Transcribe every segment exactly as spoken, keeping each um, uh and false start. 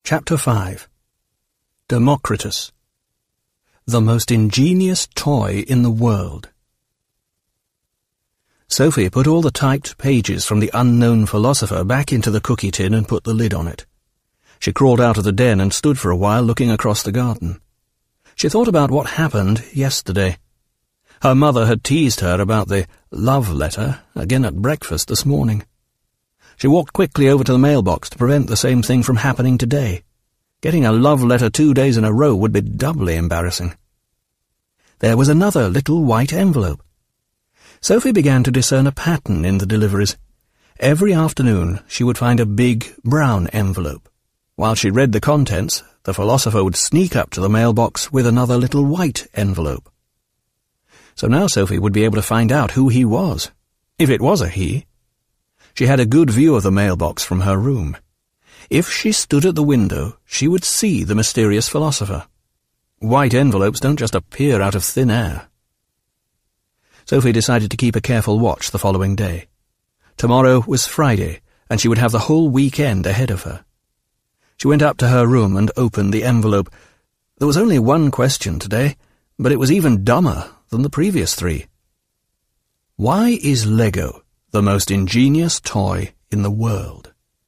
Chapter five. Democritus. The most ingenious toy in the world. Sophie put all the typed pages from the unknown philosopher back into the cookie tin and put the lid on it. She crawled out of the den and stood for a while looking across the garden. She thought about what happened yesterday. Her mother had teased her about the love letter again at breakfast this morning. She walked quickly over to the mailbox to prevent the same thing from happening today. Getting a love letter two days in a row would be doubly embarrassing. There was another little white envelope. Sophie began to discern a pattern in the deliveries. Every afternoon she would find a big brown envelope. While she read the contents, the philosopher would sneak up to the mailbox with another little white envelope. So now Sophie would be able to find out who he was, if it was a he. She had a good view of the mailbox from her room. If she stood at the window, she would see the mysterious philosopher. White envelopes don't just appear out of thin air. Sophie decided to keep a careful watch the following day. Tomorrow was Friday, and she would have the whole weekend ahead of her. She went up to her room and opened the envelope. There was only one question today, but it was even dumber than the previous three. Why is Lego the most ingenious toy in the world?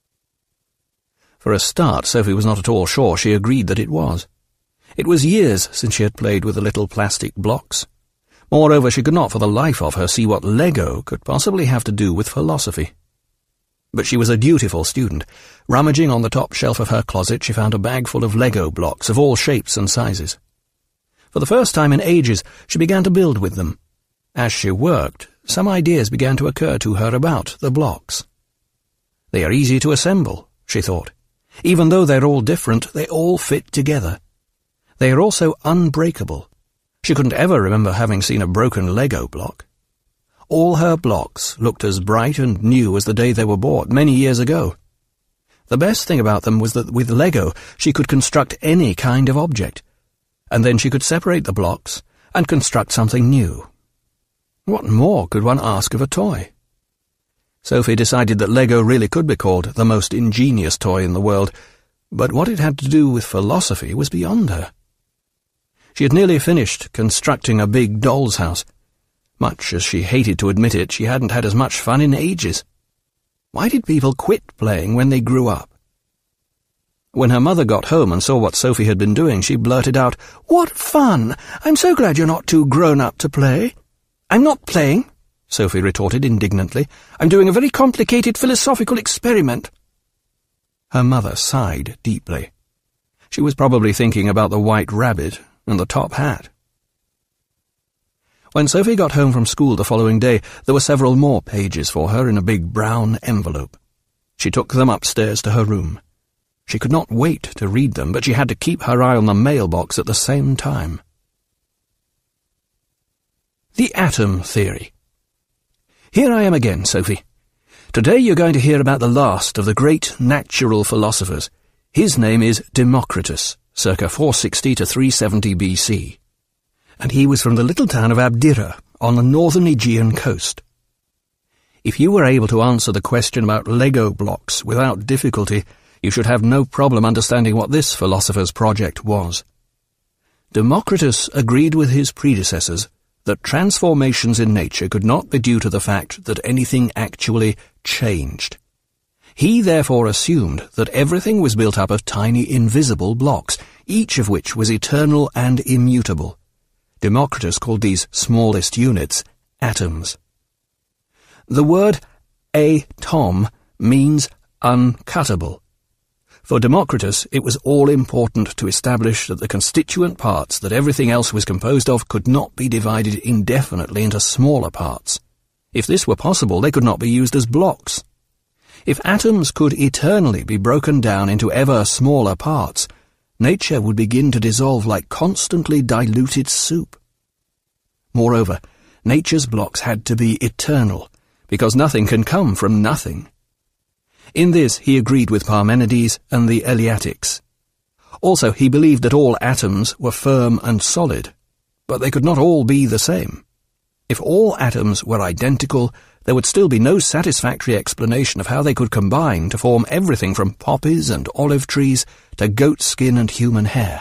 For a start, Sophie was not at all sure she agreed that it was. It was years since she had played with the little plastic blocks. Moreover, she could not for the life of her see what Lego could possibly have to do with philosophy. But she was a dutiful student. Rummaging on the top shelf of her closet, she found a bag full of Lego blocks of all shapes and sizes. For the first time in ages, she began to build with them. As she worked, some ideas began to occur to her about the blocks. They are easy to assemble, she thought. Even though they're all different, they all fit together. They are also unbreakable. She couldn't ever remember having seen a broken Lego block. All her blocks looked as bright and new as the day they were bought many years ago. The best thing about them was that with Lego she could construct any kind of object, and then she could separate the blocks and construct something new. What more could one ask of a toy? Sophie decided that Lego really could be called the most ingenious toy in the world, but what it had to do with philosophy was beyond her. She had nearly finished constructing a big doll's house. Much as she hated to admit it, she hadn't had as much fun in ages. Why did people quit playing when they grew up? When her mother got home and saw what Sophie had been doing, she blurted out, "What fun! I'm so glad you're not too grown up to play." "I'm not playing," Sophie retorted indignantly. "I'm doing a very complicated philosophical experiment." Her mother sighed deeply. She was probably thinking about the white rabbit and the top hat. When Sophie got home from school the following day, there were several more pages for her in a big brown envelope. She took them upstairs to her room. She could not wait to read them, but she had to keep her eye on the mailbox at the same time. The Atom Theory. Here I am again, Sophie. Today you're going to hear about the last of the great natural philosophers. His name is Democritus, circa four sixty to three seventy B C. And he was from the little town of Abdera on the northern Aegean coast. If you were able to answer the question about Lego blocks without difficulty, you should have no problem understanding what this philosopher's project was. Democritus agreed with his predecessors that transformations in nature could not be due to the fact that anything actually changed. He therefore assumed that everything was built up of tiny invisible blocks, each of which was eternal and immutable. Democritus called these smallest units atoms. The word atom means uncuttable. For Democritus, it was all-important to establish that the constituent parts that everything else was composed of could not be divided indefinitely into smaller parts. If this were possible, they could not be used as blocks. If atoms could eternally be broken down into ever smaller parts, nature would begin to dissolve like constantly diluted soup. Moreover, nature's blocks had to be eternal, because nothing can come from nothing. In this he agreed with Parmenides and the Eleatics. Also, he believed that all atoms were firm and solid, but they could not all be the same. If all atoms were identical, there would still be no satisfactory explanation of how they could combine to form everything from poppies and olive trees to goat skin and human hair.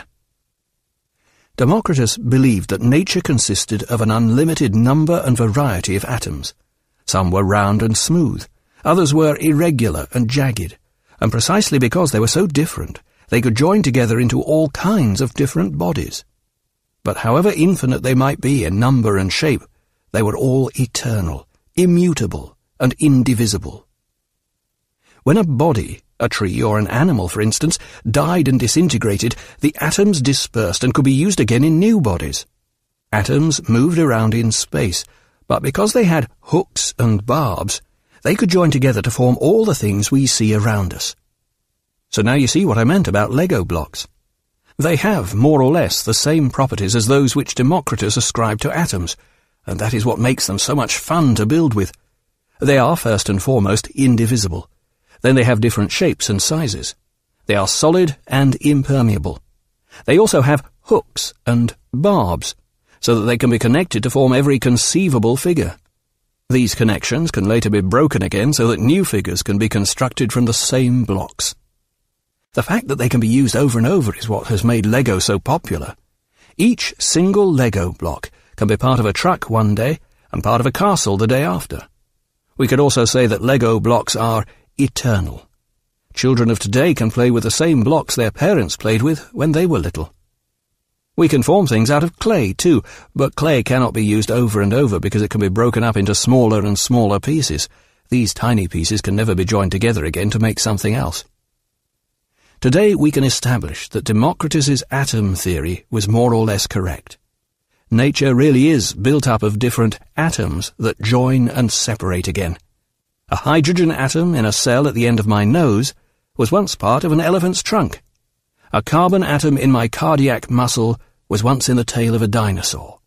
Democritus believed that nature consisted of an unlimited number and variety of atoms. Some were round and smooth, others were irregular and jagged, and precisely because they were so different, they could join together into all kinds of different bodies. But however infinite they might be in number and shape, they were all eternal, immutable, and indivisible. When a body, a tree or an animal for instance, died and disintegrated, the atoms dispersed and could be used again in new bodies. Atoms moved around in space, but because they had hooks and barbs, they could join together to form all the things we see around us. So now you see what I meant about Lego blocks. They have, more or less, the same properties as those which Democritus ascribed to atoms, and that is what makes them so much fun to build with. They are, first and foremost, indivisible. Then they have different shapes and sizes. They are solid and impermeable. They also have hooks and barbs, so that they can be connected to form every conceivable figure. These connections can later be broken again so that new figures can be constructed from the same blocks. The fact that they can be used over and over is what has made Lego so popular. Each single Lego block can be part of a truck one day and part of a castle the day after. We could also say that Lego blocks are eternal. Children of today can play with the same blocks their parents played with when they were little. We can form things out of clay too, but clay cannot be used over and over because it can be broken up into smaller and smaller pieces. These tiny pieces can never be joined together again to make something else. Today we can establish that Democritus's atom theory was more or less correct. Nature really is built up of different atoms that join and separate again. A hydrogen atom in a cell at the end of my nose was once part of an elephant's trunk. A carbon atom in my cardiac muscle was once in the tail of a dinosaur.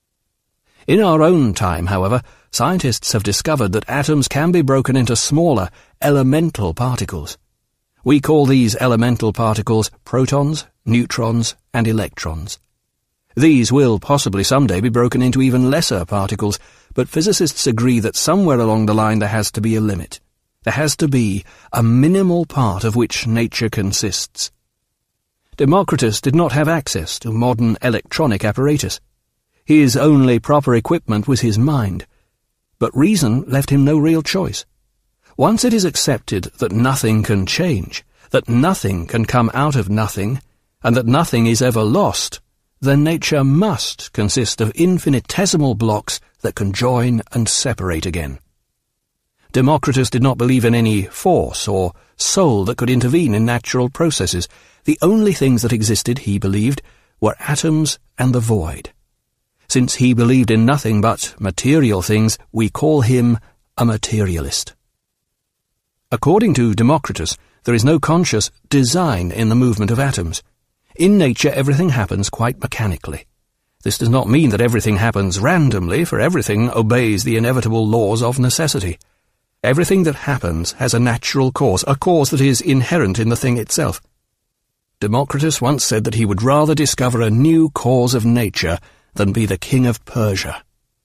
In our own time, however, scientists have discovered that atoms can be broken into smaller, elemental particles. We call these elemental particles protons, neutrons, and electrons. These will possibly someday be broken into even lesser particles, but physicists agree that somewhere along the line there has to be a limit. There has to be a minimal part of which nature consists. Democritus did not have access to modern electronic apparatus. His only proper equipment was his mind, but reason left him no real choice. Once it is accepted that nothing can change, that nothing can come out of nothing, and that nothing is ever lost, then nature must consist of infinitesimal blocks that can join and separate again. Democritus did not believe in any force or soul that could intervene in natural processes. The only things that existed, he believed, were atoms and the void. Since he believed in nothing but material things, we call him a materialist. According to Democritus, there is no conscious design in the movement of atoms. In nature, everything happens quite mechanically. This does not mean that everything happens randomly, for everything obeys the inevitable laws of necessity. Everything that happens has a natural cause, a cause that is inherent in the thing itself. Democritus once said that he would rather discover a new cause of nature than be the king of Persia.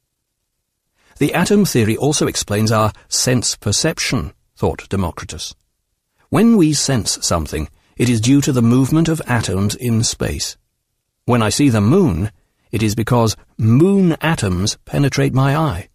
The atom theory also explains our sense perception, thought Democritus. When we sense something, it is due to the movement of atoms in space. When I see the moon, it is because moon atoms penetrate my eye.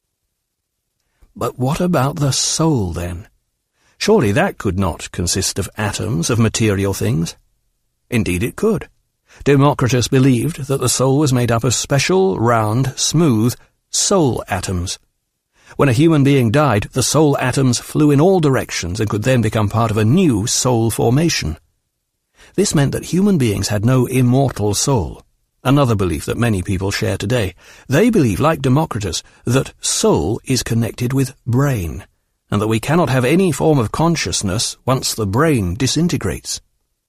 But what about the soul, then? Surely that could not consist of atoms, of material things. Indeed it could. Democritus believed that the soul was made up of special, round, smooth soul atoms. When a human being died, the soul atoms flew in all directions and could then become part of a new soul formation. This meant that human beings had no immortal soul, another belief that many people share today. They believe, like Democritus, that soul is connected with brain, and that we cannot have any form of consciousness once the brain disintegrates.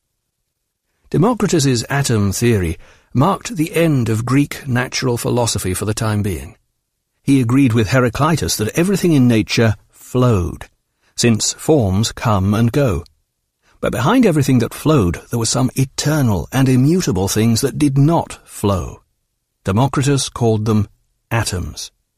Democritus's atom theory marked the end of Greek natural philosophy for the time being. He agreed with Heraclitus that everything in nature flowed, since forms come and go. But behind everything that flowed there were some eternal and immutable things that did not flow. Democritus called them atoms.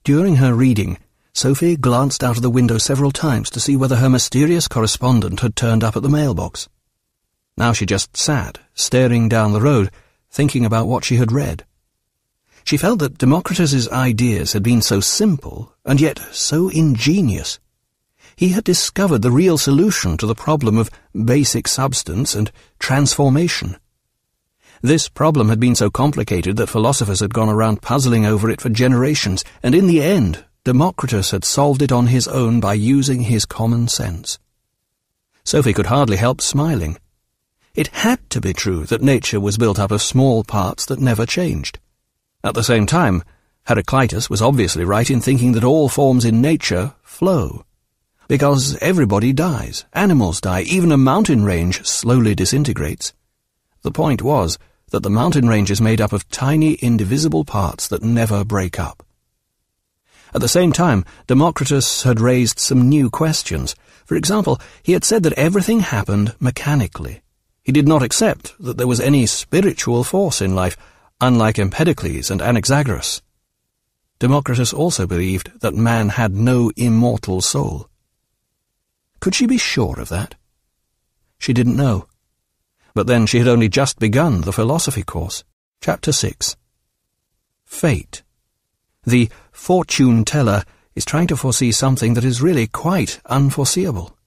During her reading, Sophie glanced out of the window several times to see whether her mysterious correspondent had turned up at the mailbox. Now she just sat, staring down the road, thinking about what she had read. She felt that Democritus's ideas had been so simple, and yet so ingenious. He had discovered the real solution to the problem of basic substance and transformation. This problem had been so complicated that philosophers had gone around puzzling over it for generations, and in the end, Democritus had solved it on his own by using his common sense. Sophie could hardly help smiling. It had to be true that nature was built up of small parts that never changed. At the same time, Heraclitus was obviously right in thinking that all forms in nature flow. Because everybody dies, animals die, even a mountain range slowly disintegrates. The point was that the mountain range is made up of tiny, indivisible parts that never break up. At the same time, Democritus had raised some new questions. For example, he had said that everything happened mechanically. He did not accept that there was any spiritual force in life, unlike Empedocles and Anaxagoras. Democritus also believed that man had no immortal soul. Could she be sure of that? She didn't know. But then she had only just begun the philosophy course. Chapter six. Fate. The fortune teller is trying to foresee something that is really quite unforeseeable.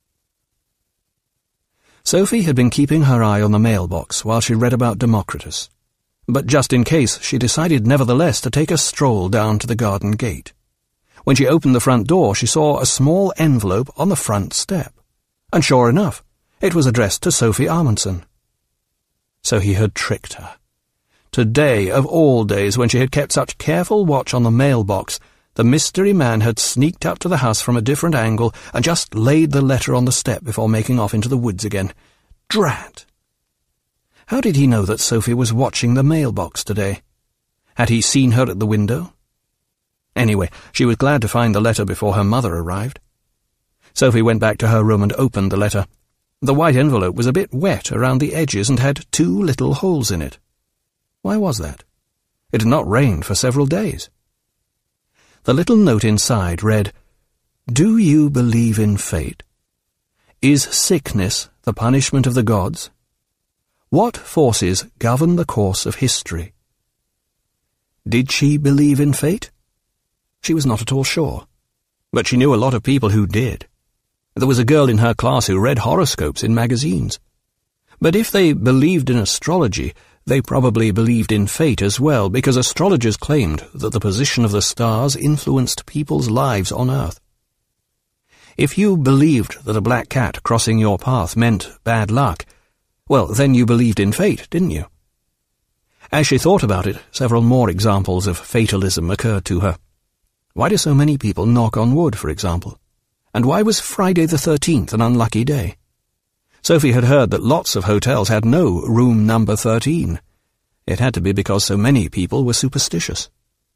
Sophie had been keeping her eye on the mailbox while she read about Democritus. But just in case, she decided nevertheless to take a stroll down to the garden gate. When she opened the front door, she saw a small envelope on the front step. And sure enough, it was addressed to Sophie Amundsen. So he had tricked her. Today, of all days, when she had kept such careful watch on the mailbox, the mystery man had sneaked up to the house from a different angle and just laid the letter on the step before making off into the woods again. Drat! How did he know that Sophie was watching the mailbox today? Had he seen her at the window? Anyway, she was glad to find the letter before her mother arrived. Sophie went back to her room and opened the letter. The white envelope was a bit wet around the edges and had two little holes in it. Why was that? It had not rained for several days. The little note inside read, "Do you believe in fate? Is sickness the punishment of the gods? What forces govern the course of history?" Did she believe in fate? She was not at all sure, but she knew a lot of people who did. There was a girl in her class who read horoscopes in magazines. But if they believed in astrology, they probably believed in fate as well, because astrologers claimed that the position of the stars influenced people's lives on Earth. If you believed that a black cat crossing your path meant bad luck, well, then you believed in fate, didn't you? As she thought about it, several more examples of fatalism occurred to her. Why do so many people knock on wood, for example? And why was Friday the thirteenth an unlucky day? Sophie had heard that lots of hotels had no room number thirteen. It had to be because so many people were superstitious.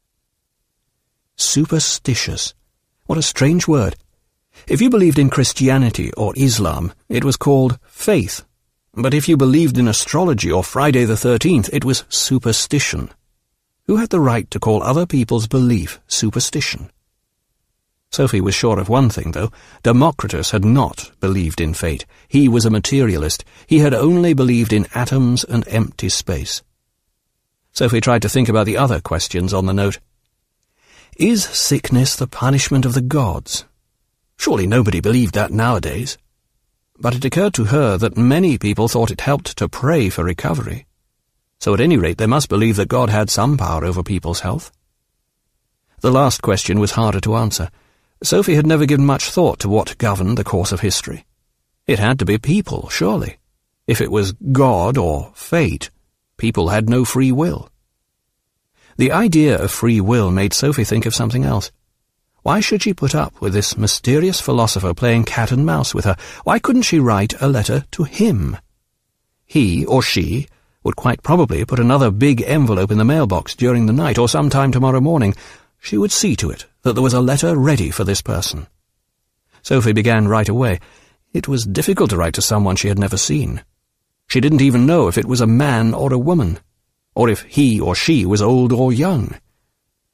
Superstitious. What a strange word. If you believed in Christianity or Islam, it was called faith. But if you believed in astrology or Friday the thirteenth, it was superstition. Who had the right to call other people's belief superstition? Sophie was sure of one thing, though. Democritus had not believed in fate. He was a materialist. He had only believed in atoms and empty space. Sophie tried to think about the other questions on the note. Is sickness the punishment of the gods? Surely nobody believed that nowadays. But it occurred to her that many people thought it helped to pray for recovery. So at any rate they must believe that God had some power over people's health. The last question was harder to answer. Sophie had never given much thought to what governed the course of history. It had to be people, surely. If it was God or fate, people had no free will. The idea of free will made Sophie think of something else. Why should she put up with this mysterious philosopher playing cat and mouse with her? Why couldn't she write a letter to him? He, or she, would quite probably put another big envelope in the mailbox during the night or sometime tomorrow morning. She would see to it that there was a letter ready for this person. Sophie began right away. It was difficult to write to someone she had never seen. She didn't even know if it was a man or a woman, or if he or she was old or young.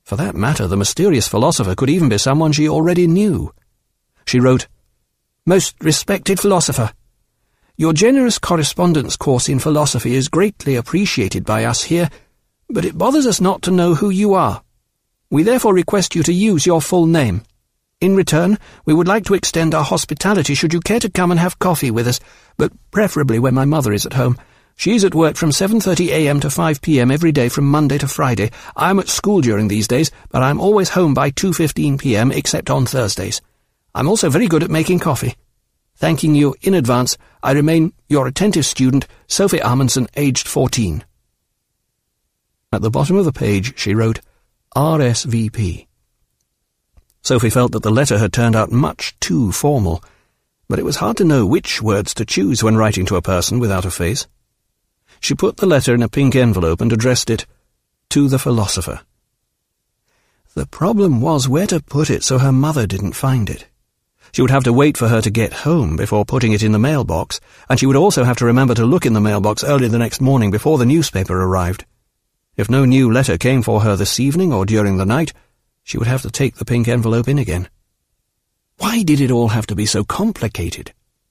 For that matter, the mysterious philosopher could even be someone she already knew. She wrote, "Most respected philosopher, your generous correspondence course in philosophy is greatly appreciated by us here, but it bothers us not to know who you are. We therefore request you to use your full name. In return, we would like to extend our hospitality should you care to come and have coffee with us, but preferably when my mother is at home. She's at work from seven thirty a m to five p m every day from Monday to Friday. I'm at school during these days, but I'm always home by two fifteen p m except on Thursdays. I'm also very good at making coffee. Thanking you in advance, I remain your attentive student, Sophie Amundsen, aged fourteen. At the bottom of the page she wrote, R S V P. Sophie felt that the letter had turned out much too formal, but it was hard to know which words to choose when writing to a person without a face. She put the letter in a pink envelope and addressed it, To the Philosopher. The problem was where to put it so her mother didn't find it. She would have to wait for her to get home before putting it in the mailbox, and she would also have to remember to look in the mailbox early the next morning before the newspaper arrived. If no new letter came for her this evening or during the night, she would have to take the pink envelope in again. Why did it all have to be so complicated?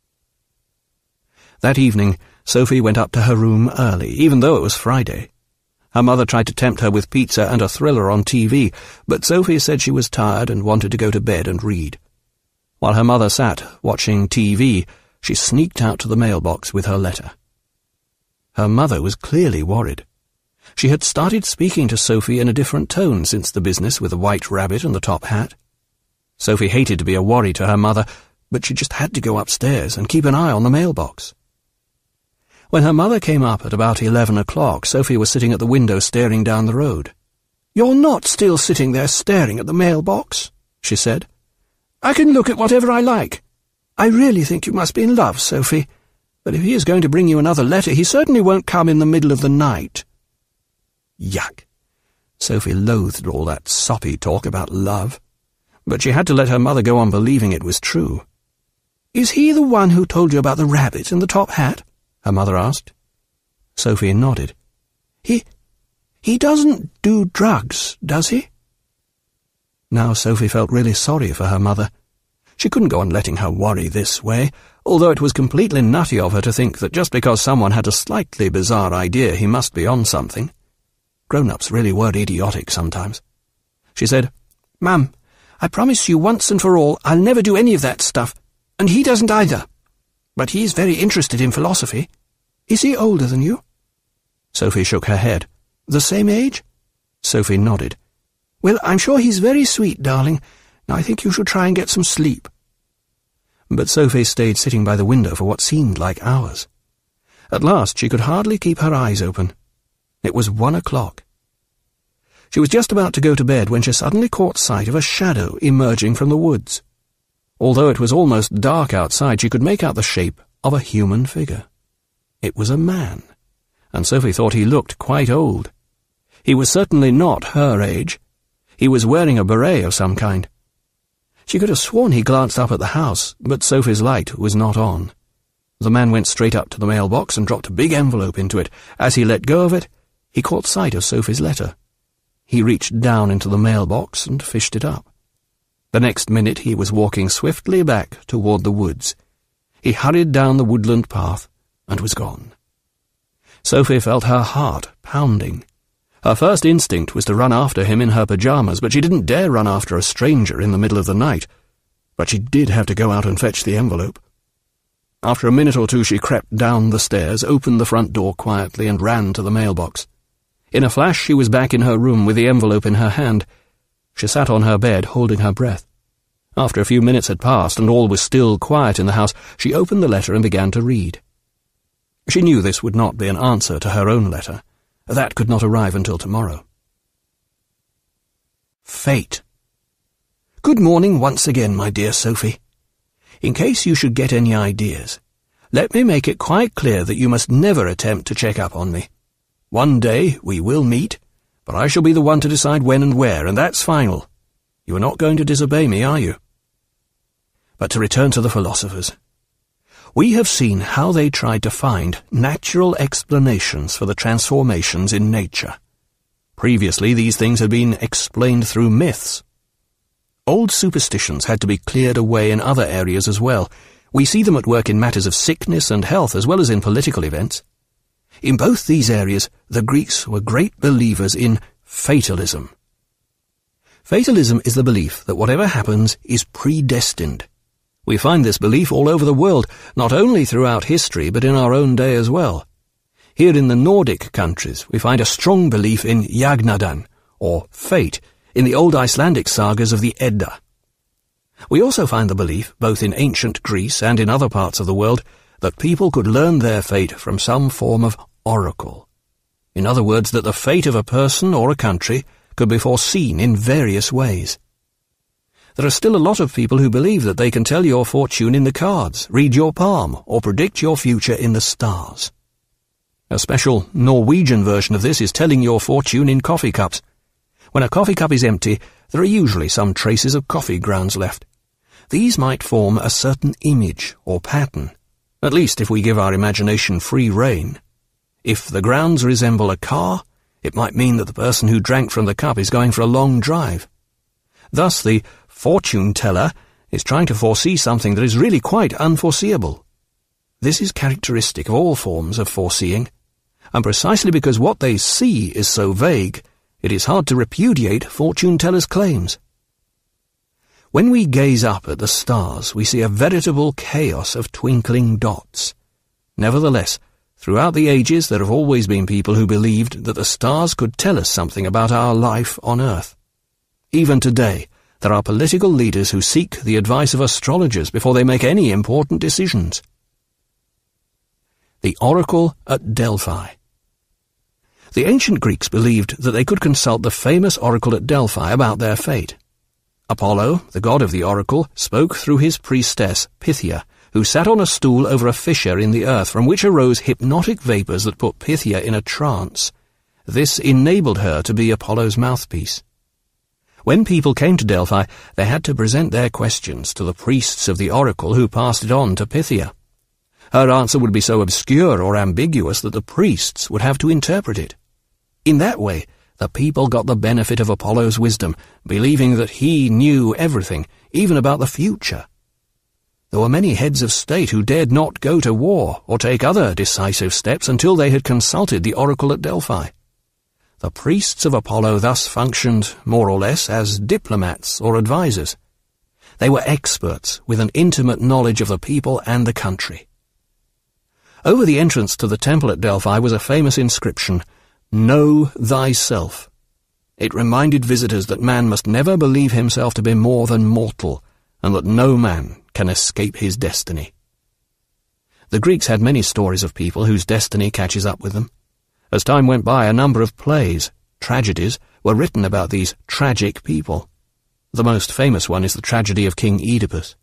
That evening, Sophie went up to her room early, even though it was Friday. Her mother tried to tempt her with pizza and a thriller on T V, but Sophie said she was tired and wanted to go to bed and read. While her mother sat, watching T V, she sneaked out to the mailbox with her letter. Her mother was clearly worried. She had started speaking to Sophie in a different tone since the business with the white rabbit and the top hat. Sophie hated to be a worry to her mother, but she just had to go upstairs and keep an eye on the mailbox. When her mother came up at about eleven o'clock, Sophie was sitting at the window staring down the road. "You're not still sitting there staring at the mailbox," she said. "I can look at whatever I like. I really think you must be in love, Sophie, but if he is going to bring you another letter, he certainly won't come in the middle of the night." Yuck! Sophie loathed all that soppy talk about love, but she had to let her mother go on believing it was true. "Is he the one who told you about the rabbit and the top hat?" her mother asked. Sophie nodded. He... he doesn't do drugs, does he?" Now Sophie felt really sorry for her mother. She couldn't go on letting her worry this way, although it was completely nutty of her to think that just because someone had a slightly bizarre idea he must be on something. Grown-ups really were idiotic sometimes. She said, "Mum, I promise you once and for all I'll never do any of that stuff, and he doesn't either. But he's very interested in philosophy. Is he older than you?" Sophie shook her head. "The same age?" Sophie nodded. "Well, I'm sure he's very sweet, darling. Now I think you should try and get some sleep." But Sophie stayed sitting by the window for what seemed like hours. At last she could hardly keep her eyes open. It was one o'clock. She was just about to go to bed when she suddenly caught sight of a shadow emerging from the woods. Although it was almost dark outside, she could make out the shape of a human figure. It was a man, and Sophie thought he looked quite old. He was certainly not her age. He was wearing a beret of some kind. She could have sworn he glanced up at the house, but Sophie's light was not on. The man went straight up to the mailbox and dropped a big envelope into it. As he let go of it, he caught sight of Sophie's letter. He reached down into the mailbox and fished it up. The next minute he was walking swiftly back toward the woods. He hurried down the woodland path and was gone. Sophie felt her heart pounding. Her first instinct was to run after him in her pyjamas, but she didn't dare run after a stranger in the middle of the night. But she did have to go out and fetch the envelope. After a minute or two she crept down the stairs, opened the front door quietly, and ran to the mailbox. In a flash she was back in her room with the envelope in her hand. She sat on her bed, holding her breath. After a few minutes had passed, and all was still quiet in the house, she opened the letter and began to read. She knew this would not be an answer to her own letter. That could not arrive until tomorrow. Fate. Good morning once again, my dear Sophie. In case you should get any ideas, let me make it quite clear that you must never attempt to check up on me. One day we will meet, but I shall be the one to decide when and where, and that's final. You are not going to disobey me, are you? But to return to the philosophers. We have seen how they tried to find natural explanations for the transformations in nature. Previously, these things had been explained through myths. Old superstitions had to be cleared away in other areas as well. We see them at work in matters of sickness and health as well as in political events. In both these areas, the Greeks were great believers in fatalism. Fatalism is the belief that whatever happens is predestined. We find this belief all over the world, not only throughout history but in our own day as well. Here in the Nordic countries, we find a strong belief in Jagnadan, or fate, in the old Icelandic sagas of the Edda. We also find the belief, both in ancient Greece and in other parts of the world, that people could learn their fate from some form of oracle. In other words, that the fate of a person or a country could be foreseen in various ways. There are still a lot of people who believe that they can tell your fortune in the cards, read your palm, or predict your future in the stars. A special Norwegian version of this is telling your fortune in coffee cups. When a coffee cup is empty, there are usually some traces of coffee grounds left. These might form a certain image or pattern, at least if we give our imagination free rein. If the grounds resemble a car, it might mean that the person who drank from the cup is going for a long drive. Thus, the fortune-teller is trying to foresee something that is really quite unforeseeable. This is characteristic of all forms of foreseeing, and precisely because what they see is so vague, it is hard to repudiate fortune-tellers' claims. When we gaze up at the stars, we see a veritable chaos of twinkling dots. Nevertheless, throughout the ages there have always been people who believed that the stars could tell us something about our life on earth. Even today, there are political leaders who seek the advice of astrologers before they make any important decisions. The Oracle at Delphi. The ancient Greeks believed that they could consult the famous oracle at Delphi about their fate. Apollo, the god of the oracle, spoke through his priestess, Pythia, who sat on a stool over a fissure in the earth from which arose hypnotic vapours that put Pythia in a trance. This enabled her to be Apollo's mouthpiece. When people came to Delphi, they had to present their questions to the priests of the oracle, who passed it on to Pythia. Her answer would be so obscure or ambiguous that the priests would have to interpret it. In that way, the people got the benefit of Apollo's wisdom, believing that he knew everything, even about the future. There were many heads of state who dared not go to war or take other decisive steps until they had consulted the oracle at Delphi. The priests of Apollo thus functioned, more or less, as diplomats or advisers. They were experts with an intimate knowledge of the people and the country. Over the entrance to the temple at Delphi was a famous inscription, "Know thyself." It reminded visitors that man must never believe himself to be more than mortal, and that no man can escape his destiny. The Greeks had many stories of people whose destiny catches up with them. As time went by, a number of plays, tragedies, were written about these tragic people. The most famous one is the tragedy of King Oedipus.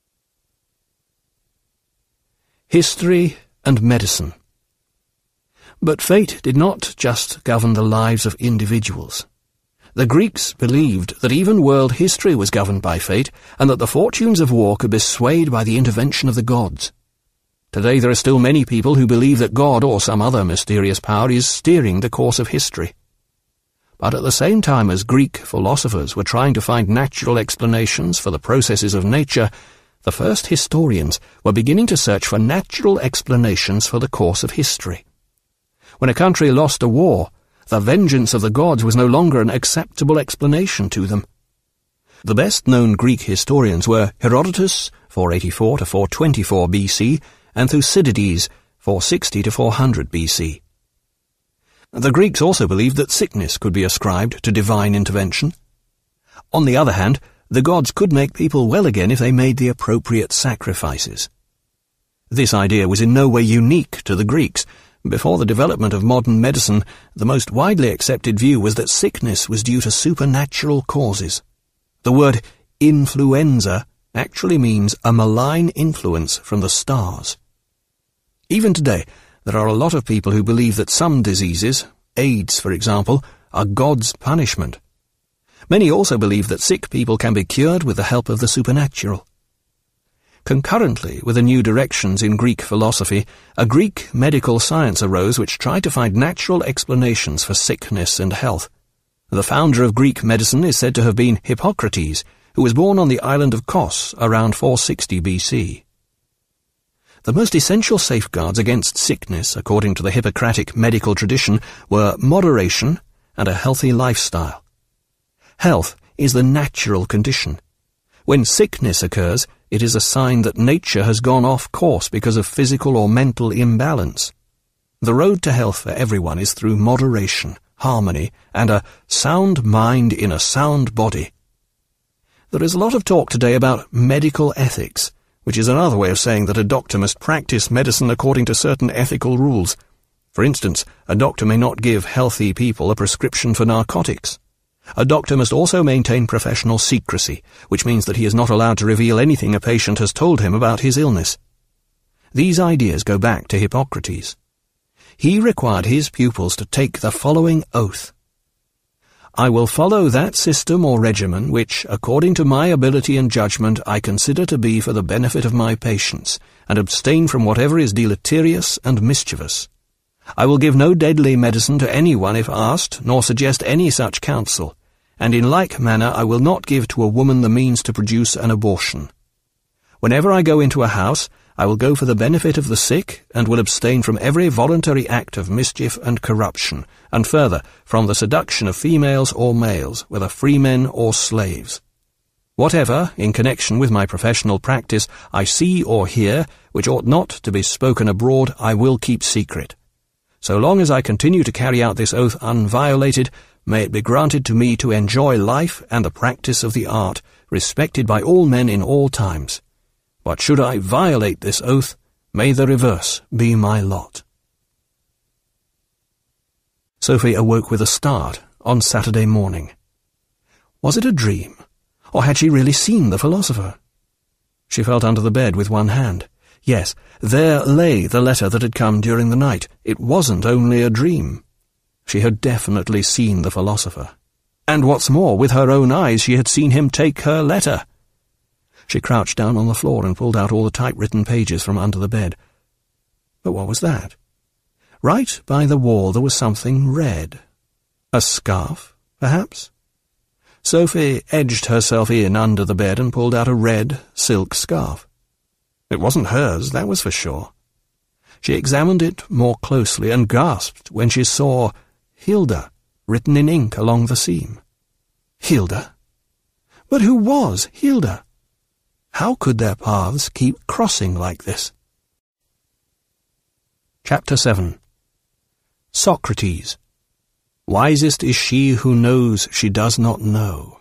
History and medicine. But fate did not just govern the lives of individuals. The Greeks believed that even world history was governed by fate, and that the fortunes of war could be swayed by the intervention of the gods. Today there are still many people who believe that God or some other mysterious power is steering the course of history. But at the same time as Greek philosophers were trying to find natural explanations for the processes of nature, the first historians were beginning to search for natural explanations for the course of history. When a country lost a war, the vengeance of the gods was no longer an acceptable explanation to them. The best-known Greek historians were Herodotus, four eighty-four to four twenty-four B C, and Thucydides, four sixty to four hundred B C. The Greeks also believed that sickness could be ascribed to divine intervention. On the other hand, the gods could make people well again if they made the appropriate sacrifices. This idea was in no way unique to the Greeks. Before the development of modern medicine, the most widely accepted view was that sickness was due to supernatural causes. The word influenza actually means a malign influence from the stars. Even today, there are a lot of people who believe that some diseases, AIDS for example, are God's punishment. Many also believe that sick people can be cured with the help of the supernatural. Concurrently with the new directions in Greek philosophy, a Greek medical science arose which tried to find natural explanations for sickness and health. The founder of Greek medicine is said to have been Hippocrates, who was born on the island of Kos around four sixty B C. The most essential safeguards against sickness, according to the Hippocratic medical tradition, were moderation and a healthy lifestyle. Health is the natural condition. When sickness occurs, it is a sign that nature has gone off course because of physical or mental imbalance. The road to health for everyone is through moderation, harmony, and a sound mind in a sound body. There is a lot of talk today about medical ethics, which is another way of saying that a doctor must practice medicine according to certain ethical rules. For instance, a doctor may not give healthy people a prescription for narcotics. A doctor must also maintain professional secrecy, which means that he is not allowed to reveal anything a patient has told him about his illness. These ideas go back to Hippocrates. He required his pupils to take the following oath: I will follow that system or regimen which, according to my ability and judgment, I consider to be for the benefit of my patients, and abstain from whatever is deleterious and mischievous. I will give no deadly medicine to anyone if asked, nor suggest any such counsel, and in like manner I will not give to a woman the means to produce an abortion. Whenever I go into a house, I will go for the benefit of the sick, and will abstain from every voluntary act of mischief and corruption, and further, from the seduction of females or males, whether freemen or slaves. Whatever, in connection with my professional practice, I see or hear, which ought not to be spoken abroad, I will keep secret. So long as I continue to carry out this oath unviolated, may it be granted to me to enjoy life and the practice of the art, respected by all men in all times. But should I violate this oath, may the reverse be my lot. Sophie awoke with a start on Saturday morning. Was it a dream, or had she really seen the philosopher? She felt under the bed with one hand. Yes, there lay the letter that had come during the night. It wasn't only a dream. She had definitely seen the philosopher. And what's more, with her own eyes she had seen him take her letter. She crouched down on the floor and pulled out all the typewritten pages from under the bed. But what was that? Right by the wall there was something red. A scarf, perhaps? Sophie edged herself in under the bed and pulled out a red silk scarf. It wasn't hers, that was for sure. She examined it more closely and gasped when she saw Hilda written in ink along the seam. Hilda? But who was Hilda? How could their paths keep crossing like this? Chapter seven. Socrates. Wisest is she who knows she does not know.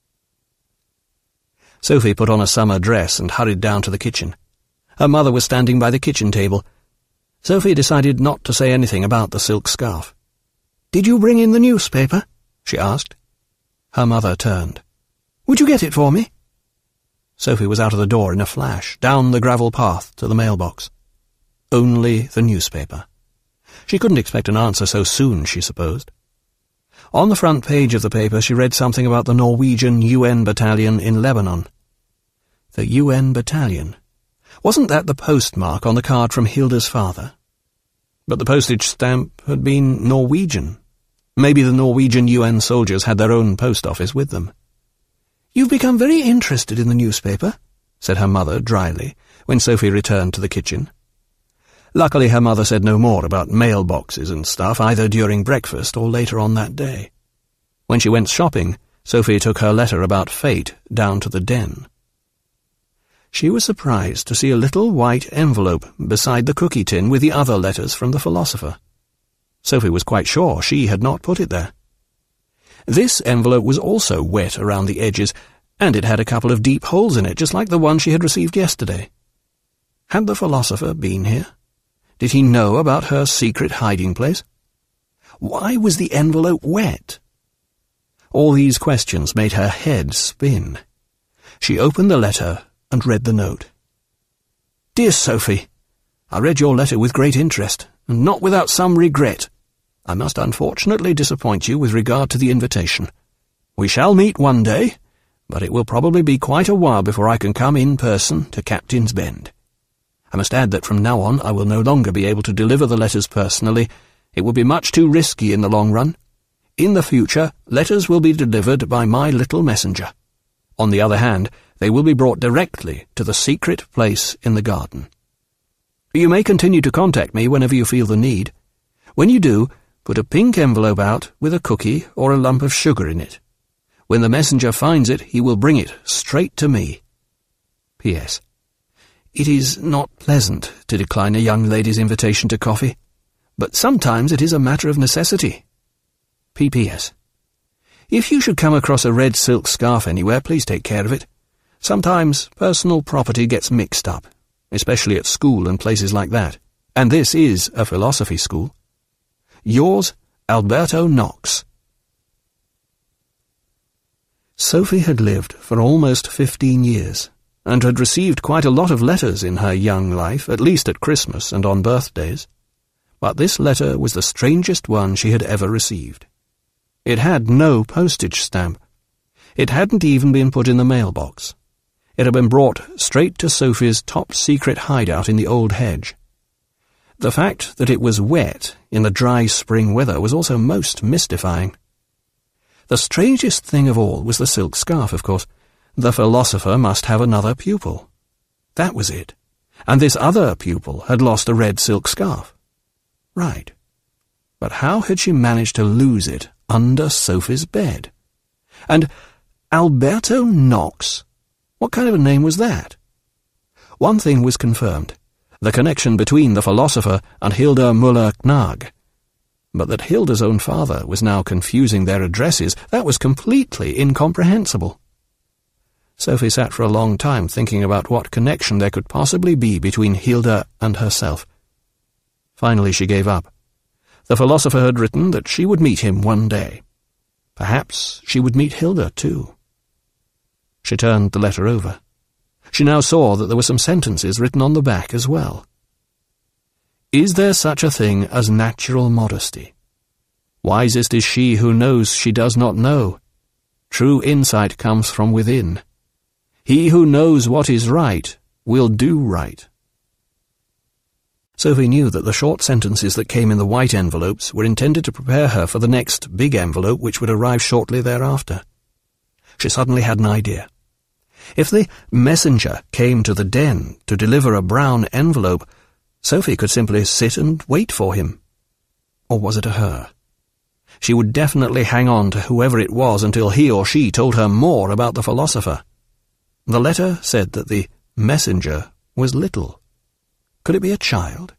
Sophie put on a summer dress and hurried down to the kitchen. Her mother was standing by the kitchen table. Sophie decided not to say anything about the silk scarf. "Did you bring in the newspaper?" she asked. Her mother turned. "Would you get it for me?" Sophie was out of the door in a flash, down the gravel path to the mailbox. Only the newspaper. She couldn't expect an answer so soon, she supposed. On the front page of the paper she read something about the Norwegian U N battalion in Lebanon. The U N battalion. Wasn't that the postmark on the card from Hilda's father? But the postage stamp had been Norwegian. Maybe the Norwegian U N soldiers had their own post office with them. "You've become very interested in the newspaper," said her mother dryly, when Sophie returned to the kitchen. Luckily her mother said no more about mailboxes and stuff, either during breakfast or later on that day. When she went shopping, Sophie took her letter about fate down to the den. She was surprised to see a little white envelope beside the cookie tin with the other letters from the philosopher. Sophie was quite sure she had not put it there. This envelope was also wet around the edges, and it had a couple of deep holes in it, just like the one she had received yesterday. Had the philosopher been here? Did he know about her secret hiding place? Why was the envelope wet? All these questions made her head spin. She opened the letter and read the note. "Dear Sophie, I read your letter with great interest, and not without some regret. I must unfortunately disappoint you with regard to the invitation. We shall meet one day, but it will probably be quite a while before I can come in person to Captain's Bend. I must add that from now on I will no longer be able to deliver the letters personally. It would be much too risky in the long run. In the future, letters will be delivered by my little messenger. On the other hand, they will be brought directly to the secret place in the garden. You may continue to contact me whenever you feel the need. When you do, put a pink envelope out with a cookie or a lump of sugar in it. When the messenger finds it, he will bring it straight to me. P S It is not pleasant to decline a young lady's invitation to coffee, but sometimes it is a matter of necessity. P P S If you should come across a red silk scarf anywhere, please take care of it. Sometimes personal property gets mixed up, especially at school and places like that, and this is a philosophy school. Yours, Alberto Knox. Sophie had lived for almost fifteen years, and had received quite a lot of letters in her young life, at least at Christmas and on birthdays. But this letter was the strangest one she had ever received. It had no postage stamp. It hadn't even been put in the mailbox. It had been brought straight to Sophie's top-secret hideout in the old hedge. The fact that it was wet in the dry spring weather was also most mystifying. The strangest thing of all was the silk scarf, of course. The philosopher must have another pupil. That was it. And this other pupil had lost a red silk scarf. Right. But how had she managed to lose it under Sophie's bed? And Alberto Knox? What kind of a name was that? One thing was confirmed, the connection between the philosopher and Hilda Müller-Knag. But that Hilda's own father was now confusing their addresses, that was completely incomprehensible. Sophie sat for a long time thinking about what connection there could possibly be between Hilda and herself. Finally she gave up. The philosopher had written that she would meet him one day. Perhaps she would meet Hilda, too. She turned the letter over. She now saw that there were some sentences written on the back as well. Is there such a thing as natural modesty? Wisest is she who knows she does not know. True insight comes from within. He who knows what is right will do right. Sophie knew that the short sentences that came in the white envelopes were intended to prepare her for the next big envelope which would arrive shortly thereafter. She suddenly had an idea. If the messenger came to the den to deliver a brown envelope, Sophie could simply sit and wait for him. Or was it a her? She would definitely hang on to whoever it was until he or she told her more about the philosopher. The letter said that the messenger was little. Could it be a child?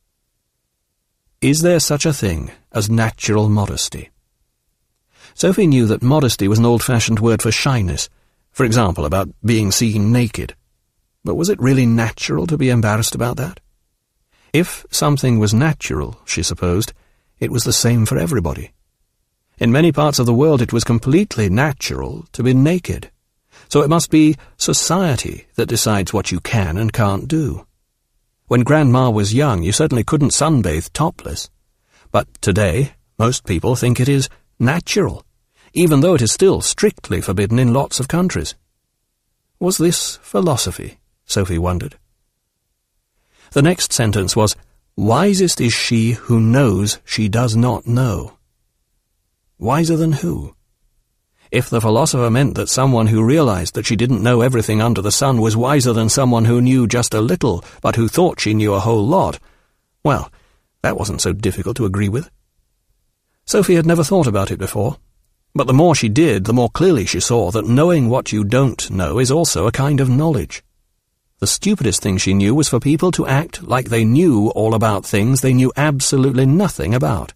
Is there such a thing as natural modesty? Sophie knew that modesty was an old-fashioned word for shyness, for example, about being seen naked. But was it really natural to be embarrassed about that? If something was natural, she supposed, it was the same for everybody. In many parts of the world it was completely natural to be naked, so it must be society that decides what you can and can't do. When Grandma was young, you certainly couldn't sunbathe topless. But today, most people think it is natural, even though it is still strictly forbidden in lots of countries. Was this philosophy? Sophie wondered. The next sentence was, Wisest is she who knows she does not know. Wiser than who? If the philosopher meant that someone who realized that she didn't know everything under the sun was wiser than someone who knew just a little, but who thought she knew a whole lot, well, that wasn't so difficult to agree with. Sophie had never thought about it before, but the more she did, the more clearly she saw that knowing what you don't know is also a kind of knowledge. The stupidest thing she knew was for people to act like they knew all about things they knew absolutely nothing about.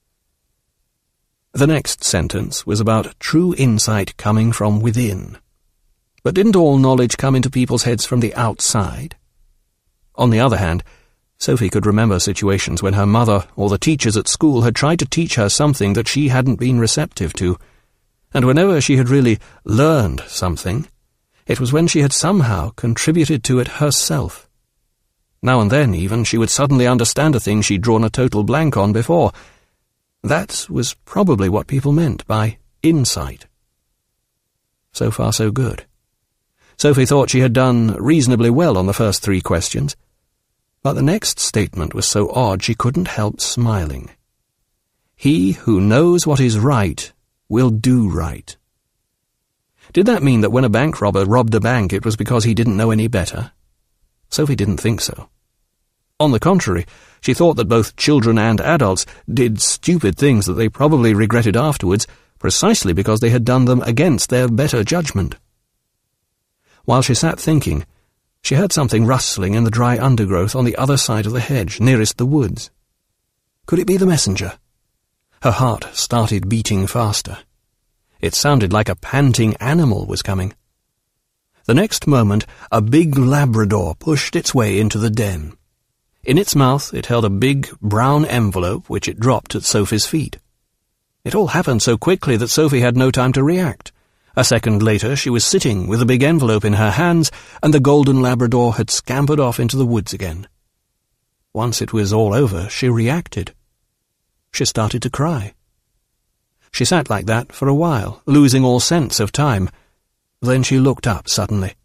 The next sentence was about true insight coming from within. But didn't all knowledge come into people's heads from the outside? On the other hand, Sophie could remember situations when her mother or the teachers at school had tried to teach her something that she hadn't been receptive to, and whenever she had really learned something, it was when she had somehow contributed to it herself. Now and then, even, she would suddenly understand a thing she'd drawn a total blank on before. That was probably what people meant by insight. So far, so good. Sophie thought she had done reasonably well on the first three questions, but the next statement was so odd she couldn't help smiling. He who knows what is right will do right. Did that mean that when a bank robber robbed a bank it was because he didn't know any better? Sophie didn't think so. On the contrary, she thought that both children and adults did stupid things that they probably regretted afterwards, precisely because they had done them against their better judgment. While she sat thinking, she heard something rustling in the dry undergrowth on the other side of the hedge, nearest the woods. Could it be the messenger? Her heart started beating faster. It sounded like a panting animal was coming. The next moment, a big Labrador pushed its way into the den. In its mouth it held a big brown envelope which it dropped at Sophie's feet. It all happened so quickly that Sophie had no time to react. A second later she was sitting with the big envelope in her hands, and the golden Labrador had scampered off into the woods again. Once it was all over, she reacted. She started to cry. She sat like that for a while, losing all sense of time. Then she looked up suddenly.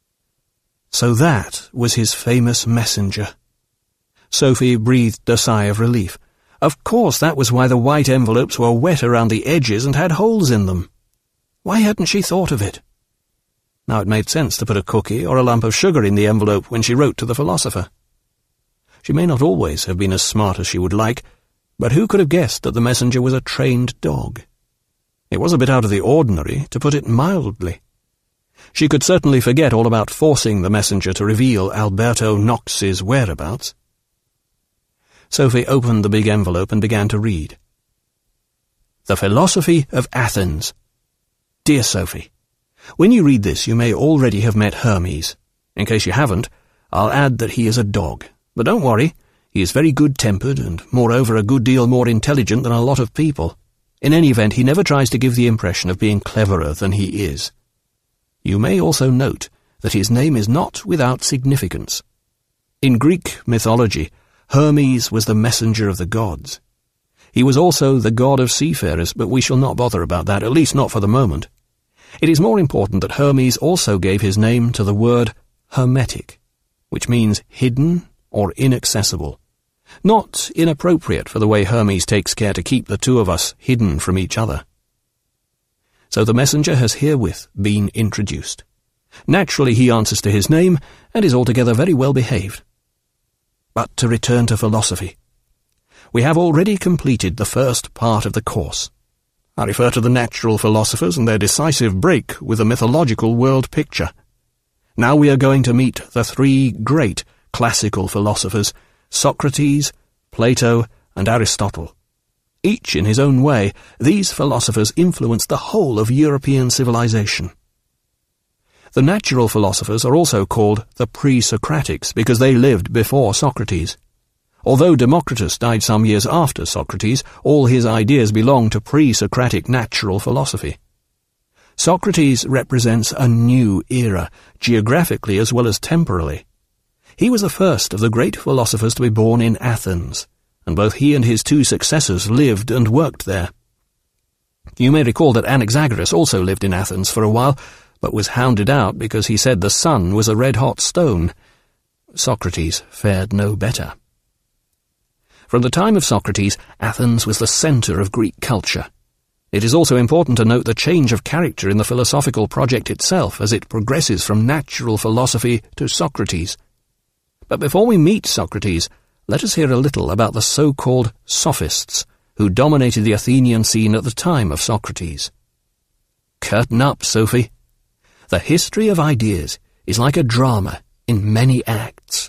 So that was his famous messenger. Sophie breathed a sigh of relief. Of course that was why the white envelopes were wet around the edges and had holes in them. Why hadn't she thought of it? Now it made sense to put a cookie or a lump of sugar in the envelope when she wrote to the philosopher. She may not always have been as smart as she would like, but who could have guessed that the messenger was a trained dog? It was a bit out of the ordinary, to put it mildly. She could certainly forget all about forcing the messenger to reveal Alberto Knox's whereabouts. Sophie opened the big envelope and began to read. The Philosophy of Athens. Dear Sophie, when you read this you may already have met Hermes. In case you haven't, I'll add that he is a dog. But don't worry, he is very good-tempered and, moreover, a good deal more intelligent than a lot of people. In any event, he never tries to give the impression of being cleverer than he is. You may also note that his name is not without significance. In Greek mythology, Hermes was the messenger of the gods. He was also the god of seafarers, but we shall not bother about that, at least not for the moment. It is more important that Hermes also gave his name to the word hermetic, which means hidden or inaccessible. Not inappropriate for the way Hermes takes care to keep the two of us hidden from each other. So the messenger has herewith been introduced. Naturally he answers to his name, and is altogether very well behaved. But to return to philosophy. We have already completed the first part of the course. I refer to the natural philosophers and their decisive break with the mythological world picture. Now we are going to meet the three great classical philosophers, Socrates, Plato, and Aristotle. Each in his own way, these philosophers influenced the whole of European civilization. The natural philosophers are also called the pre-Socratics because they lived before Socrates. Although Democritus died some years after Socrates, all his ideas belong to pre-Socratic natural philosophy. Socrates represents a new era, geographically as well as temporally. He was the first of the great philosophers to be born in Athens, and both he and his two successors lived and worked there. You may recall that Anaxagoras also lived in Athens for a while, but was hounded out because he said the sun was a red-hot stone. Socrates fared no better. From the time of Socrates, Athens was the centre of Greek culture. It is also important to note the change of character in the philosophical project itself as it progresses from natural philosophy to Socrates. But before we meet Socrates, let us hear a little about the so-called sophists who dominated the Athenian scene at the time of Socrates. Curtain up, Sophie. The history of ideas is like a drama in many acts.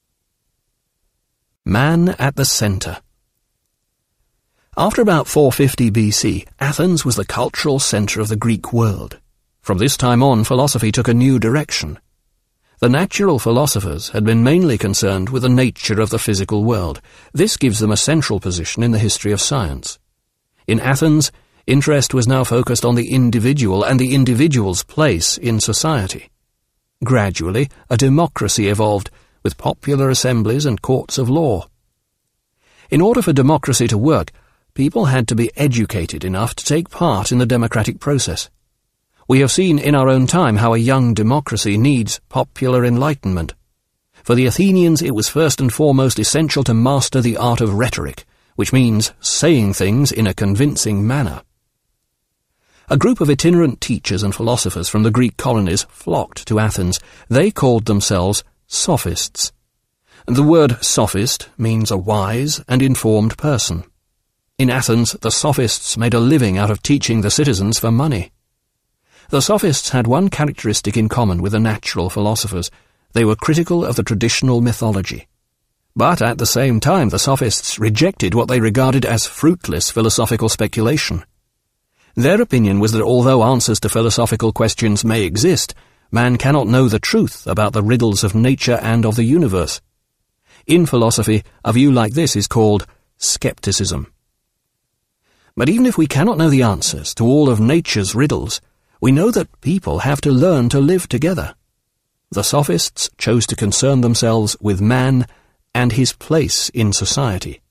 Man at the centre. After about four fifty B C, Athens was the cultural centre of the Greek world. From this time on, philosophy took a new direction. The natural philosophers had been mainly concerned with the nature of the physical world. This gives them a central position in the history of science. In Athens, interest was now focused on the individual and the individual's place in society. Gradually, a democracy evolved, with popular assemblies and courts of law. In order for democracy to work, people had to be educated enough to take part in the democratic process. We have seen in our own time how a young democracy needs popular enlightenment. For the Athenians, it was first and foremost essential to master the art of rhetoric, which means saying things in a convincing manner. A group of itinerant teachers and philosophers from the Greek colonies flocked to Athens. They called themselves sophists. The word sophist means a wise and informed person. In Athens, the sophists made a living out of teaching the citizens for money. The sophists had one characteristic in common with the natural philosophers. They were critical of the traditional mythology. But at the same time, the sophists rejected what they regarded as fruitless philosophical speculation. Their opinion was that although answers to philosophical questions may exist, man cannot know the truth about the riddles of nature and of the universe. In philosophy, a view like this is called skepticism. But even if we cannot know the answers to all of nature's riddles, we know that people have to learn to live together. The sophists chose to concern themselves with man and his place in society.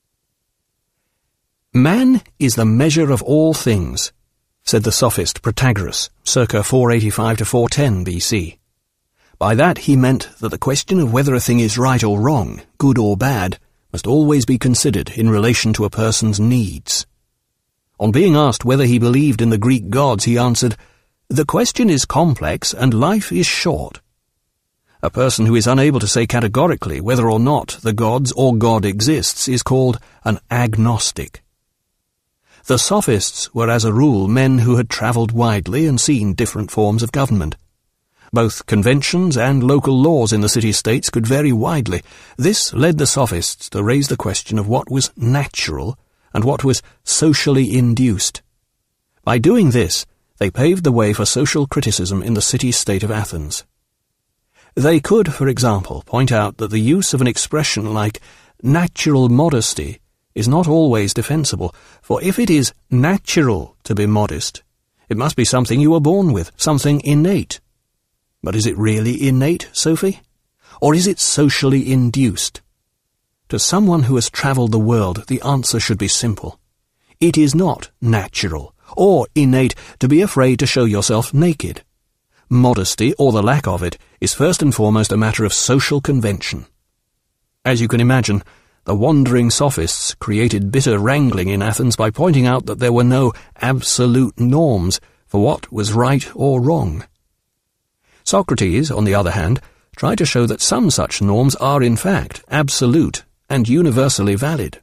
Man is the measure of all things, said the sophist Protagoras, circa four eighty-five to four ten B C. By that he meant that the question of whether a thing is right or wrong, good or bad, must always be considered in relation to a person's needs. On being asked whether he believed in the Greek gods, he answered, "The question is complex and life is short." A person who is unable to say categorically whether or not the gods or God exists is called an agnostic. The sophists were as a rule men who had travelled widely and seen different forms of government. Both conventions and local laws in the city-states could vary widely. This led the sophists to raise the question of what was natural and what was socially induced. By doing this, they paved the way for social criticism in the city-state of Athens. They could, for example, point out that the use of an expression like natural modesty is not always defensible, for if it is natural to be modest, it must be something you were born with, something innate. But is it really innate, Sophie? Or is it socially induced? To someone who has travelled the world, the answer should be simple. It is not natural or innate to be afraid to show yourself naked. Modesty, or the lack of it, is first and foremost a matter of social convention. As you can imagine, the wandering sophists created bitter wrangling in Athens by pointing out that there were no absolute norms for what was right or wrong. Socrates, on the other hand, tried to show that some such norms are in fact absolute and universally valid.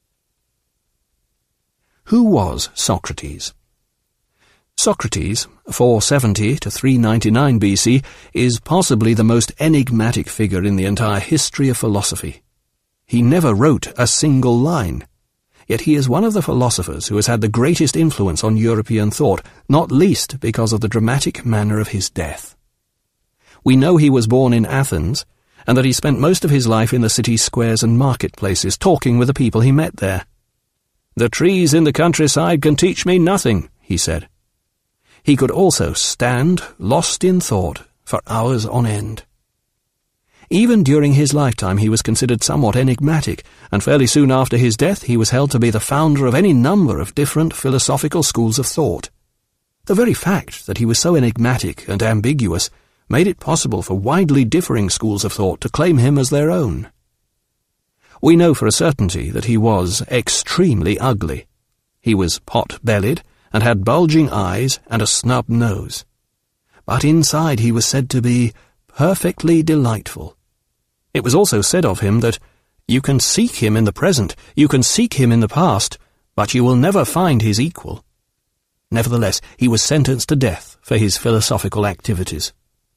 Who was Socrates? Socrates, four seventy to three ninety-nine B C, is possibly the most enigmatic figure in the entire history of philosophy. He never wrote a single line, yet he is one of the philosophers who has had the greatest influence on European thought, not least because of the dramatic manner of his death. We know he was born in Athens, and that he spent most of his life in the city's squares and marketplaces, talking with the people he met there. "The trees in the countryside can teach me nothing," he said. He could also stand, lost in thought, for hours on end. Even during his lifetime he was considered somewhat enigmatic, and fairly soon after his death he was held to be the founder of any number of different philosophical schools of thought. The very fact that he was so enigmatic and ambiguous made it possible for widely differing schools of thought to claim him as their own. We know for a certainty that he was extremely ugly. He was pot-bellied and had bulging eyes and a snub nose. But inside he was said to be perfectly delightful. It was also said of him that you can seek him in the present, you can seek him in the past, but you will never find his equal. Nevertheless, he was sentenced to death for his philosophical activities.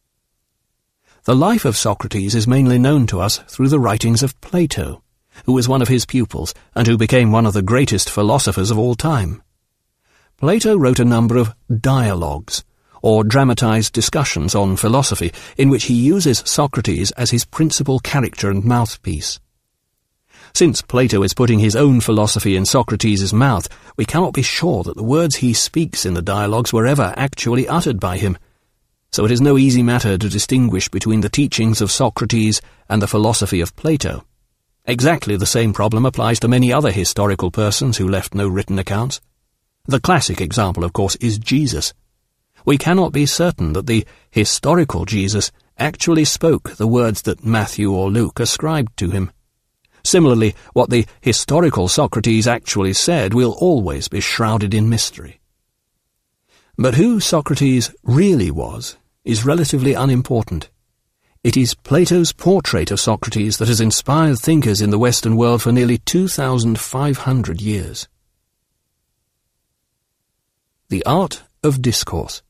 The life of Socrates is mainly known to us through the writings of Plato, who was one of his pupils and who became one of the greatest philosophers of all time. Plato wrote a number of dialogues, or dramatized discussions on philosophy, in which he uses Socrates as his principal character and mouthpiece. Since Plato is putting his own philosophy in Socrates' mouth, we cannot be sure that the words he speaks in the dialogues were ever actually uttered by him, so it is no easy matter to distinguish between the teachings of Socrates and the philosophy of Plato. Exactly the same problem applies to many other historical persons who left no written accounts. The classic example, of course, is Jesus. We cannot be certain that the historical Jesus actually spoke the words that Matthew or Luke ascribed to him. Similarly, what the historical Socrates actually said will always be shrouded in mystery. But who Socrates really was is relatively unimportant. It is Plato's portrait of Socrates that has inspired thinkers in the Western world for nearly two thousand five hundred years. The Art of Discourse.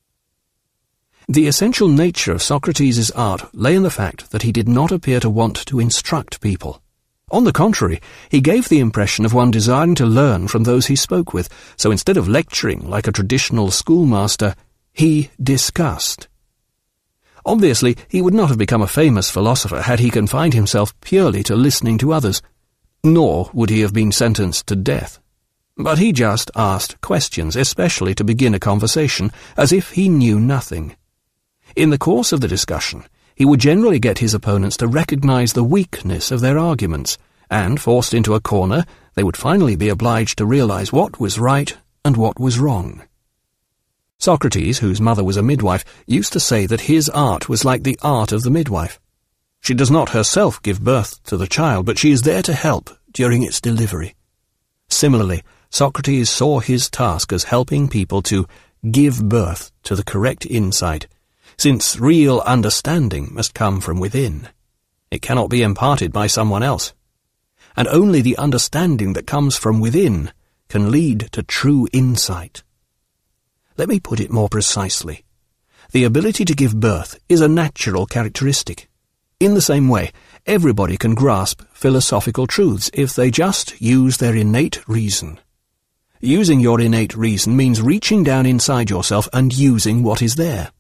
The essential nature of Socrates' art lay in the fact that he did not appear to want to instruct people. On the contrary, he gave the impression of one desiring to learn from those he spoke with, so instead of lecturing like a traditional schoolmaster, he discussed. Obviously, he would not have become a famous philosopher had he confined himself purely to listening to others, nor would he have been sentenced to death. But he just asked questions, especially to begin a conversation, as if he knew nothing. In the course of the discussion, he would generally get his opponents to recognize the weakness of their arguments, and, forced into a corner, they would finally be obliged to realize what was right and what was wrong. Socrates, whose mother was a midwife, used to say that his art was like the art of the midwife. She does not herself give birth to the child, but she is there to help during its delivery. Similarly, Socrates saw his task as helping people to give birth to the correct insight, since real understanding must come from within. It cannot be imparted by someone else. And only the understanding that comes from within can lead to true insight. Let me put it more precisely. The ability to give birth is a natural characteristic. In the same way, everybody can grasp philosophical truths if they just use their innate reason. Using your innate reason means reaching down inside yourself and using what is there.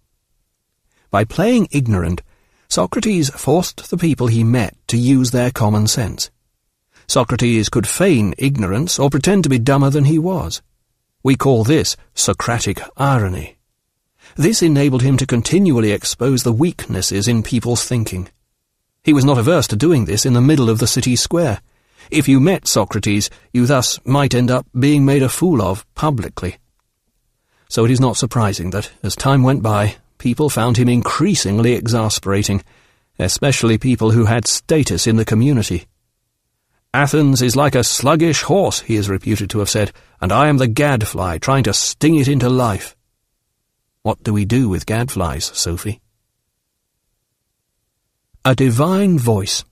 By playing ignorant, Socrates forced the people he met to use their common sense. Socrates could feign ignorance or pretend to be dumber than he was. We call this Socratic irony. This enabled him to continually expose the weaknesses in people's thinking. He was not averse to doing this in the middle of the city square. If you met Socrates, you thus might end up being made a fool of publicly. So it is not surprising that, as time went by, people found him increasingly exasperating, especially people who had status in the community. "Athens is like a sluggish horse," he is reputed to have said, "and I am the gadfly trying to sting it into life." What do we do with gadflies, Sophie? A divine voice.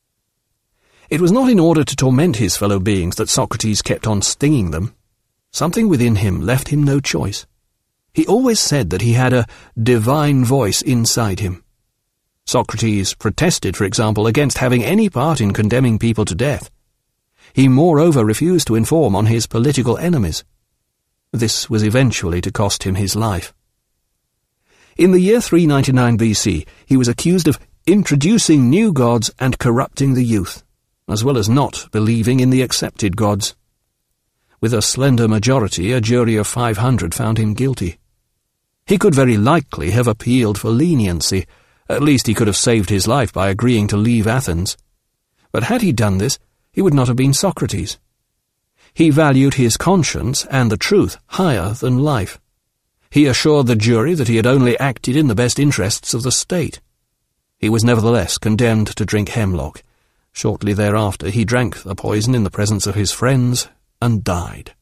It was not in order to torment his fellow beings that Socrates kept on stinging them. Something within him left him no choice. He always said that he had a divine voice inside him. Socrates protested, for example, against having any part in condemning people to death. He moreover refused to inform on his political enemies. This was eventually to cost him his life. In the year three ninety-nine B C, he was accused of introducing new gods and corrupting the youth, as well as not believing in the accepted gods. With a slender majority, a jury of five hundred found him guilty. He could very likely have appealed for leniency. At least he could have saved his life by agreeing to leave Athens. But had he done this, he would not have been Socrates. He valued his conscience and the truth higher than life. He assured the jury that he had only acted in the best interests of the state. He was nevertheless condemned to drink hemlock. Shortly thereafter he drank the poison in the presence of his friends and died.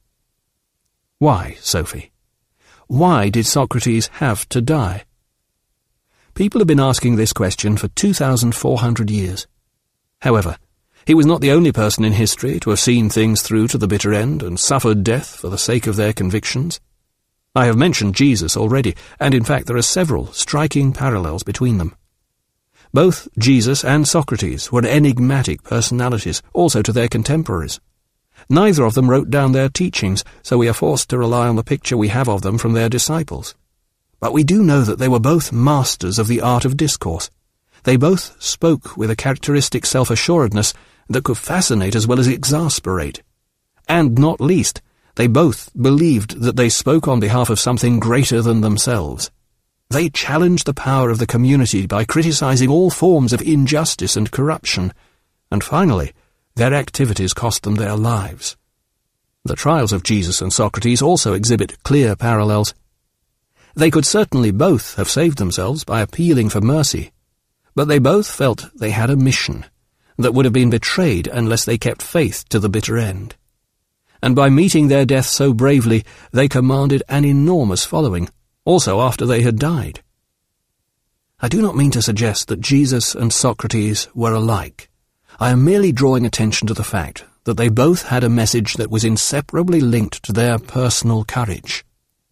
Why, Sophie? Why did Socrates have to die? People have been asking this question for two thousand four hundred years. However, he was not the only person in history to have seen things through to the bitter end and suffered death for the sake of their convictions. I have mentioned Jesus already, and in fact there are several striking parallels between them. Both Jesus and Socrates were enigmatic personalities, also to their contemporaries. Neither of them wrote down their teachings, so we are forced to rely on the picture we have of them from their disciples. But we do know that they were both masters of the art of discourse. They both spoke with a characteristic self-assuredness that could fascinate as well as exasperate. And not least, they both believed that they spoke on behalf of something greater than themselves. They challenged the power of the community by criticizing all forms of injustice and corruption, and finally, their activities cost them their lives. The trials of Jesus and Socrates also exhibit clear parallels. They could certainly both have saved themselves by appealing for mercy, but they both felt they had a mission. that would have been betrayed unless they kept faith to the bitter end. And by meeting their death so bravely, they commanded an enormous following, also after they had died. I do not mean to suggest that Jesus and Socrates were alike. I am merely drawing attention to the fact that they both had a message that was inseparably linked to their personal courage.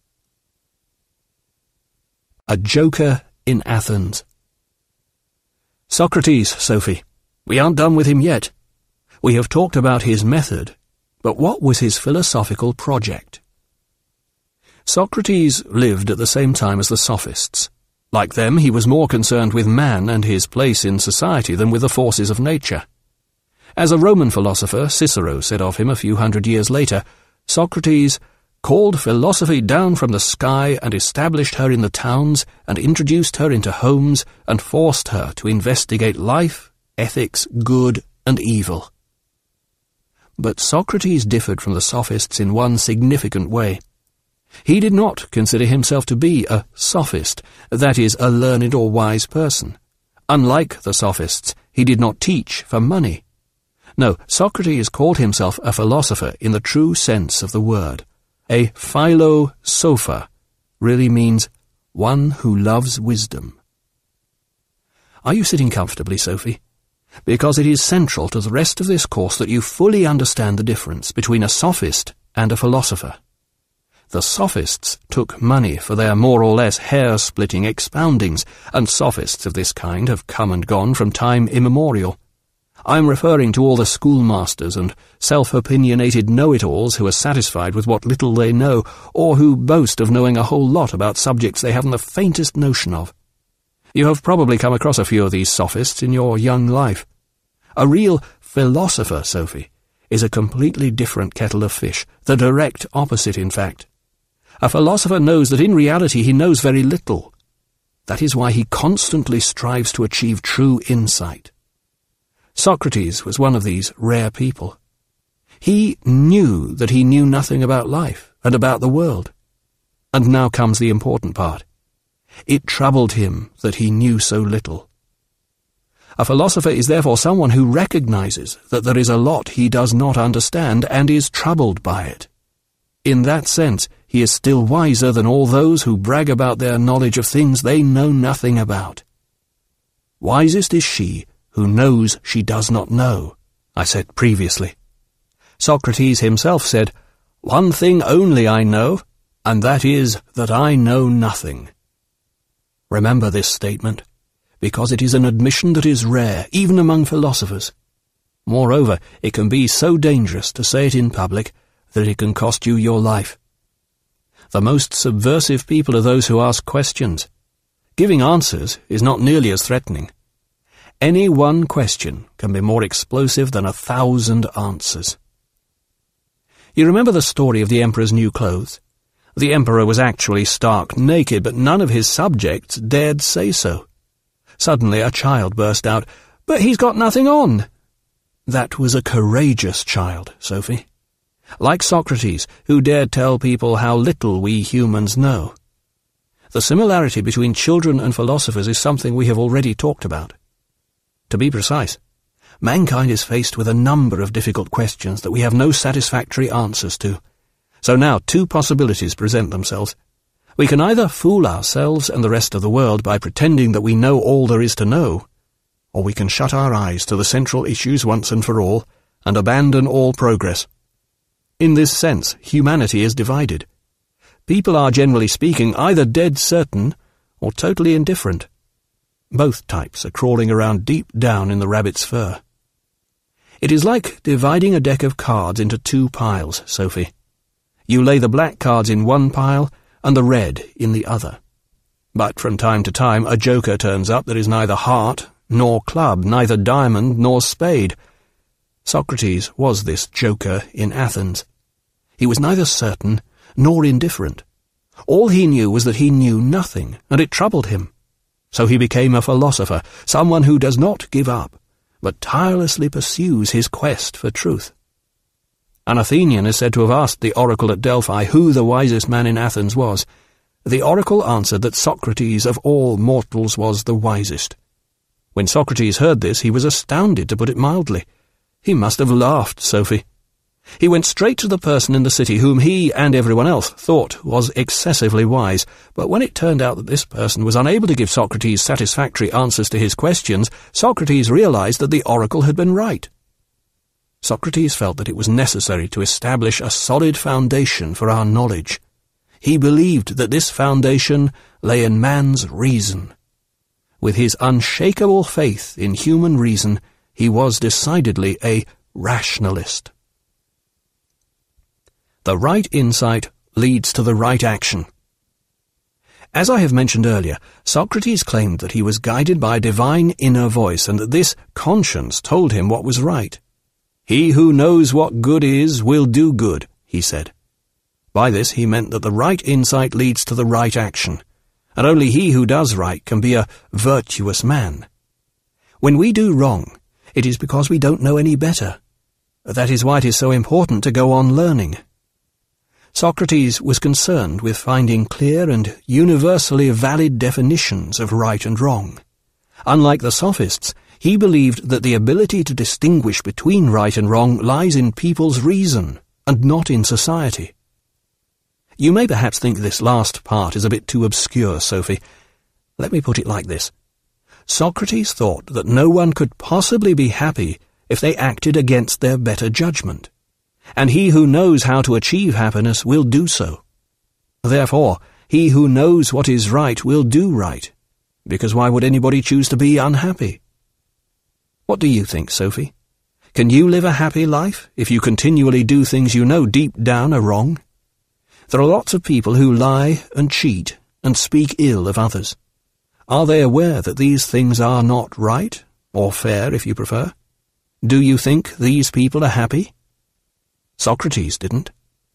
A joker in Athens. Socrates, Sophie. We aren't done with him yet. We have talked about his method, but what was his philosophical project? Socrates lived at the same time as the Sophists. Like them, he was more concerned with man and his place in society than with the forces of nature. As a Roman philosopher, Cicero said of him a few hundred years later, Socrates called philosophy down from the sky and established her in the towns and introduced her into homes and forced her to investigate life, ethics, good and evil. But Socrates differed from the Sophists in one significant way. He did not consider himself to be a sophist, that is, a learned or wise person. Unlike the Sophists, he did not teach for money. No, Socrates called himself a philosopher in the true sense of the word. A philosopher really means one who loves wisdom. Are you sitting comfortably, Sophie? Because it is central to the rest of this course that you fully understand the difference between a sophist and a philosopher. The Sophists took money for their more or less hair-splitting expoundings, and sophists of this kind have come and gone from time immemorial. I am referring to all the schoolmasters and self-opinionated know-it-alls who are satisfied with what little they know, or who boast of knowing a whole lot about subjects they haven't the faintest notion of. You have probably come across a few of these sophists in your young life. A real philosopher, Sophie, is a completely different kettle of fish, the direct opposite, in fact. A philosopher knows that in reality he knows very little. That is why he constantly strives to achieve true insight. Socrates was one of these rare people. He knew that he knew nothing about life and about the world. And now comes the important part. It troubled him that he knew so little. A philosopher is therefore someone who recognizes that there is a lot he does not understand and is troubled by it. In that sense, he is still wiser than all those who brag about their knowledge of things they know nothing about. Wisest is she who knows she does not know, I said previously. Socrates himself said, "One thing only I know, and that is that I know nothing." Remember this statement, because it is an admission that is rare, even among philosophers. Moreover, it can be so dangerous to say it in public that it can cost you your life. The most subversive people are those who ask questions. Giving answers is not nearly as threatening. Any one question can be more explosive than a thousand answers. You remember the story of the emperor's new clothes? The emperor was actually stark naked, but none of his subjects dared say so. Suddenly a child burst out, "But he's got nothing on!" That was a courageous child, Sophie. Like Socrates, who dared tell people how little we humans know. The similarity between children and philosophers is something we have already talked about. To be precise, mankind is faced with a number of difficult questions that we have no satisfactory answers to. So now two possibilities present themselves. We can either fool ourselves and the rest of the world by pretending that we know all there is to know, or we can shut our eyes to the central issues once and for all and abandon all progress. In this sense, humanity is divided. People are, generally speaking, either dead certain or totally indifferent. Both types are crawling around deep down in the rabbit's fur. It is like dividing a deck of cards into two piles, Sophie. You lay the black cards in one pile and the red in the other. But from time to time a joker turns up that is neither heart nor club, neither diamond nor spade. Socrates was this joker in Athens. He was neither certain nor indifferent. All he knew was that he knew nothing, and it troubled him. So he became a philosopher, someone who does not give up, but tirelessly pursues his quest for truth. An Athenian is said to have asked the oracle at Delphi who the wisest man in Athens was. The oracle answered that Socrates of all mortals was the wisest. When Socrates heard this, he was astounded, to put it mildly. He must have laughed Sophie. He went straight to the person in the city whom he and everyone else thought was excessively wise, but when it turned out that this person was unable to give Socrates satisfactory answers to his questions, Socrates realized that the oracle had been right. Socrates felt that it was necessary to establish a solid foundation for our knowledge. He believed that this foundation lay in man's reason. With his unshakable faith in human reason, he was decidedly a rationalist. The right insight leads to the right action. As I have mentioned earlier, Socrates claimed that he was guided by a divine inner voice and that this conscience told him what was right. "He who knows what good is will do good," he said. By this he meant that the right insight leads to the right action, and only he who does right can be a virtuous man. When we do wrong, it is because we don't know any better. That is why it is so important to go on learning. Socrates was concerned with finding clear and universally valid definitions of right and wrong. Unlike the sophists, he believed that the ability to distinguish between right and wrong lies in people's reason, and not in society. You may perhaps think this last part is a bit too obscure, Sophie. Let me put it like this. Socrates thought that no one could possibly be happy if they acted against their better judgment, and he who knows how to achieve happiness will do so. Therefore, he who knows what is right will do right, because why would anybody choose to be unhappy? What do you think, Sophie? Can you live a happy life if you continually do things you know deep down are wrong? There are lots of people who lie and cheat and speak ill of others. Are they aware that these things are not right, or fair if you prefer? Do you think these people are happy? Socrates didn't.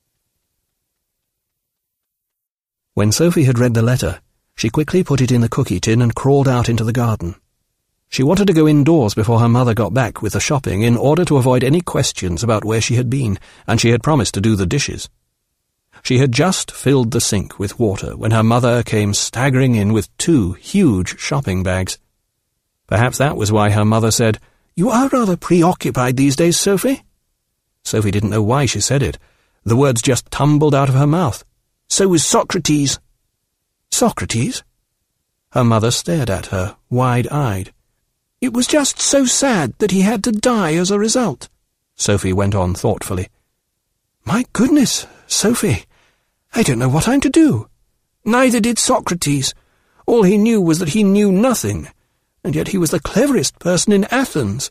When Sophie had read the letter, she quickly put it in the cookie tin and crawled out into the garden. She wanted to go indoors before her mother got back with the shopping in order to avoid any questions about where she had been, and she had promised to do the dishes. She had just filled the sink with water when her mother came staggering in with two huge shopping bags. Perhaps that was why her mother said, "You are rather preoccupied these days, Sophie." Sophie didn't know why she said it. The words just tumbled out of her mouth. "So is Socrates." "Socrates?" Her mother stared at her, wide-eyed. "It was just so sad that he had to die as a result," Sophie went on thoughtfully. "My goodness, Sophie, I don't know what I'm to do. Neither did Socrates. All he knew was that he knew nothing, and yet he was the cleverest person in Athens."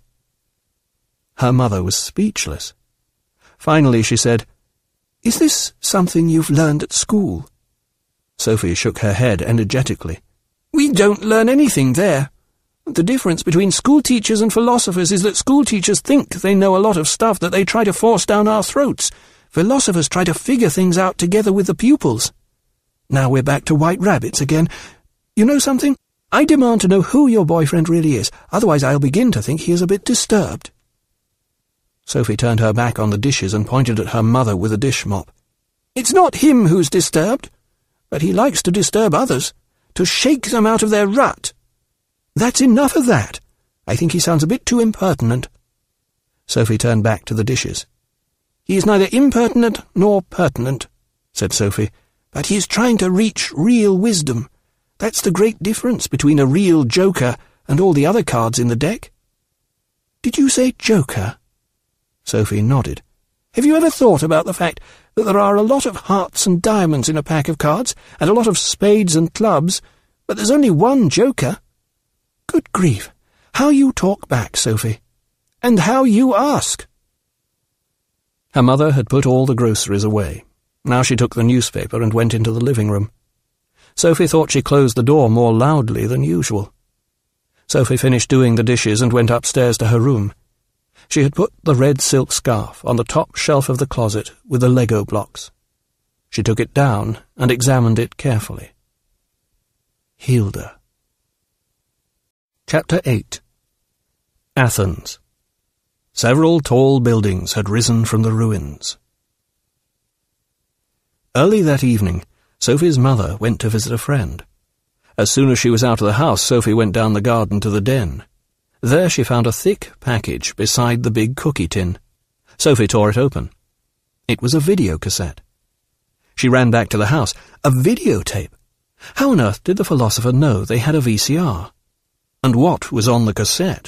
Her mother was speechless. Finally she said, "Is this something you've learned at school?" Sophie shook her head energetically. "We don't learn anything there. The difference between schoolteachers and philosophers is that schoolteachers think they know a lot of stuff that they try to force down our throats. Philosophers try to figure things out together with the pupils. Now we're back to white rabbits again. You know something? I demand to know who your boyfriend really is, otherwise I'll begin to think he is a bit disturbed." Sophie turned her back on the dishes and pointed at her mother with a dish mop. "It's not him who's disturbed, but he likes to disturb others, to shake them out of their rut. That's enough of that. I think he sounds a bit too impertinent." Sophie turned back to the dishes. "He is neither impertinent nor pertinent," said Sophie, "but he is trying to reach real wisdom. That's the great difference between a real joker and all the other cards in the deck." "Did you say joker?" Sophie nodded. "Have you ever thought about the fact that there are a lot of hearts and diamonds in a pack of cards, and a lot of spades and clubs, but there's only one joker? Good grief, how you talk back, Sophie, and how you ask." Her mother had put all the groceries away. Now she took the newspaper and went into the living room. Sophie thought she closed the door more loudly than usual. Sophie finished doing the dishes and went upstairs to her room. She had put the red silk scarf on the top shelf of the closet with the Lego blocks. She took it down and examined it carefully. Hilda. Chapter eight. Athens. Several tall buildings had risen from the ruins. Early that evening, Sophie's mother went to visit a friend. As soon as she was out of the house, Sophie went down the garden to the den. There she found a thick package beside the big cookie tin. Sophie tore it open. It was a video cassette. She ran back to the house. A videotape! How on earth did the philosopher know they had a V C R? And what was on the cassette?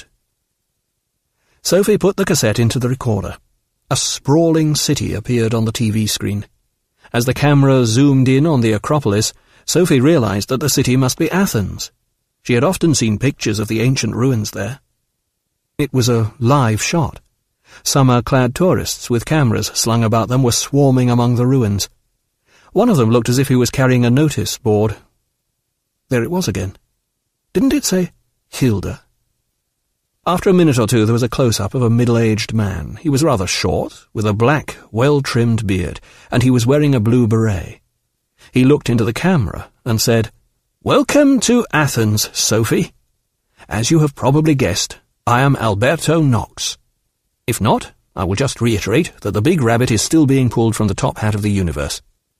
Sophie put the cassette into the recorder. A sprawling city appeared on the T V screen. As the camera zoomed in on the Acropolis, Sophie realized that the city must be Athens. She had often seen pictures of the ancient ruins there. It was a live shot. Summer-clad tourists with cameras slung about them were swarming among the ruins. One of them looked as if he was carrying a notice board. There it was again. Didn't it say Hilda? After a minute or two there was a close-up of a middle-aged man. He was rather short, with a black, well-trimmed beard, and he was wearing a blue beret. He looked into the camera and said, "Welcome to Athens, Sophie. As you have probably guessed, I am Alberto Knox. If not, I will just reiterate that the big rabbit is still being pulled from the top hat of the universe.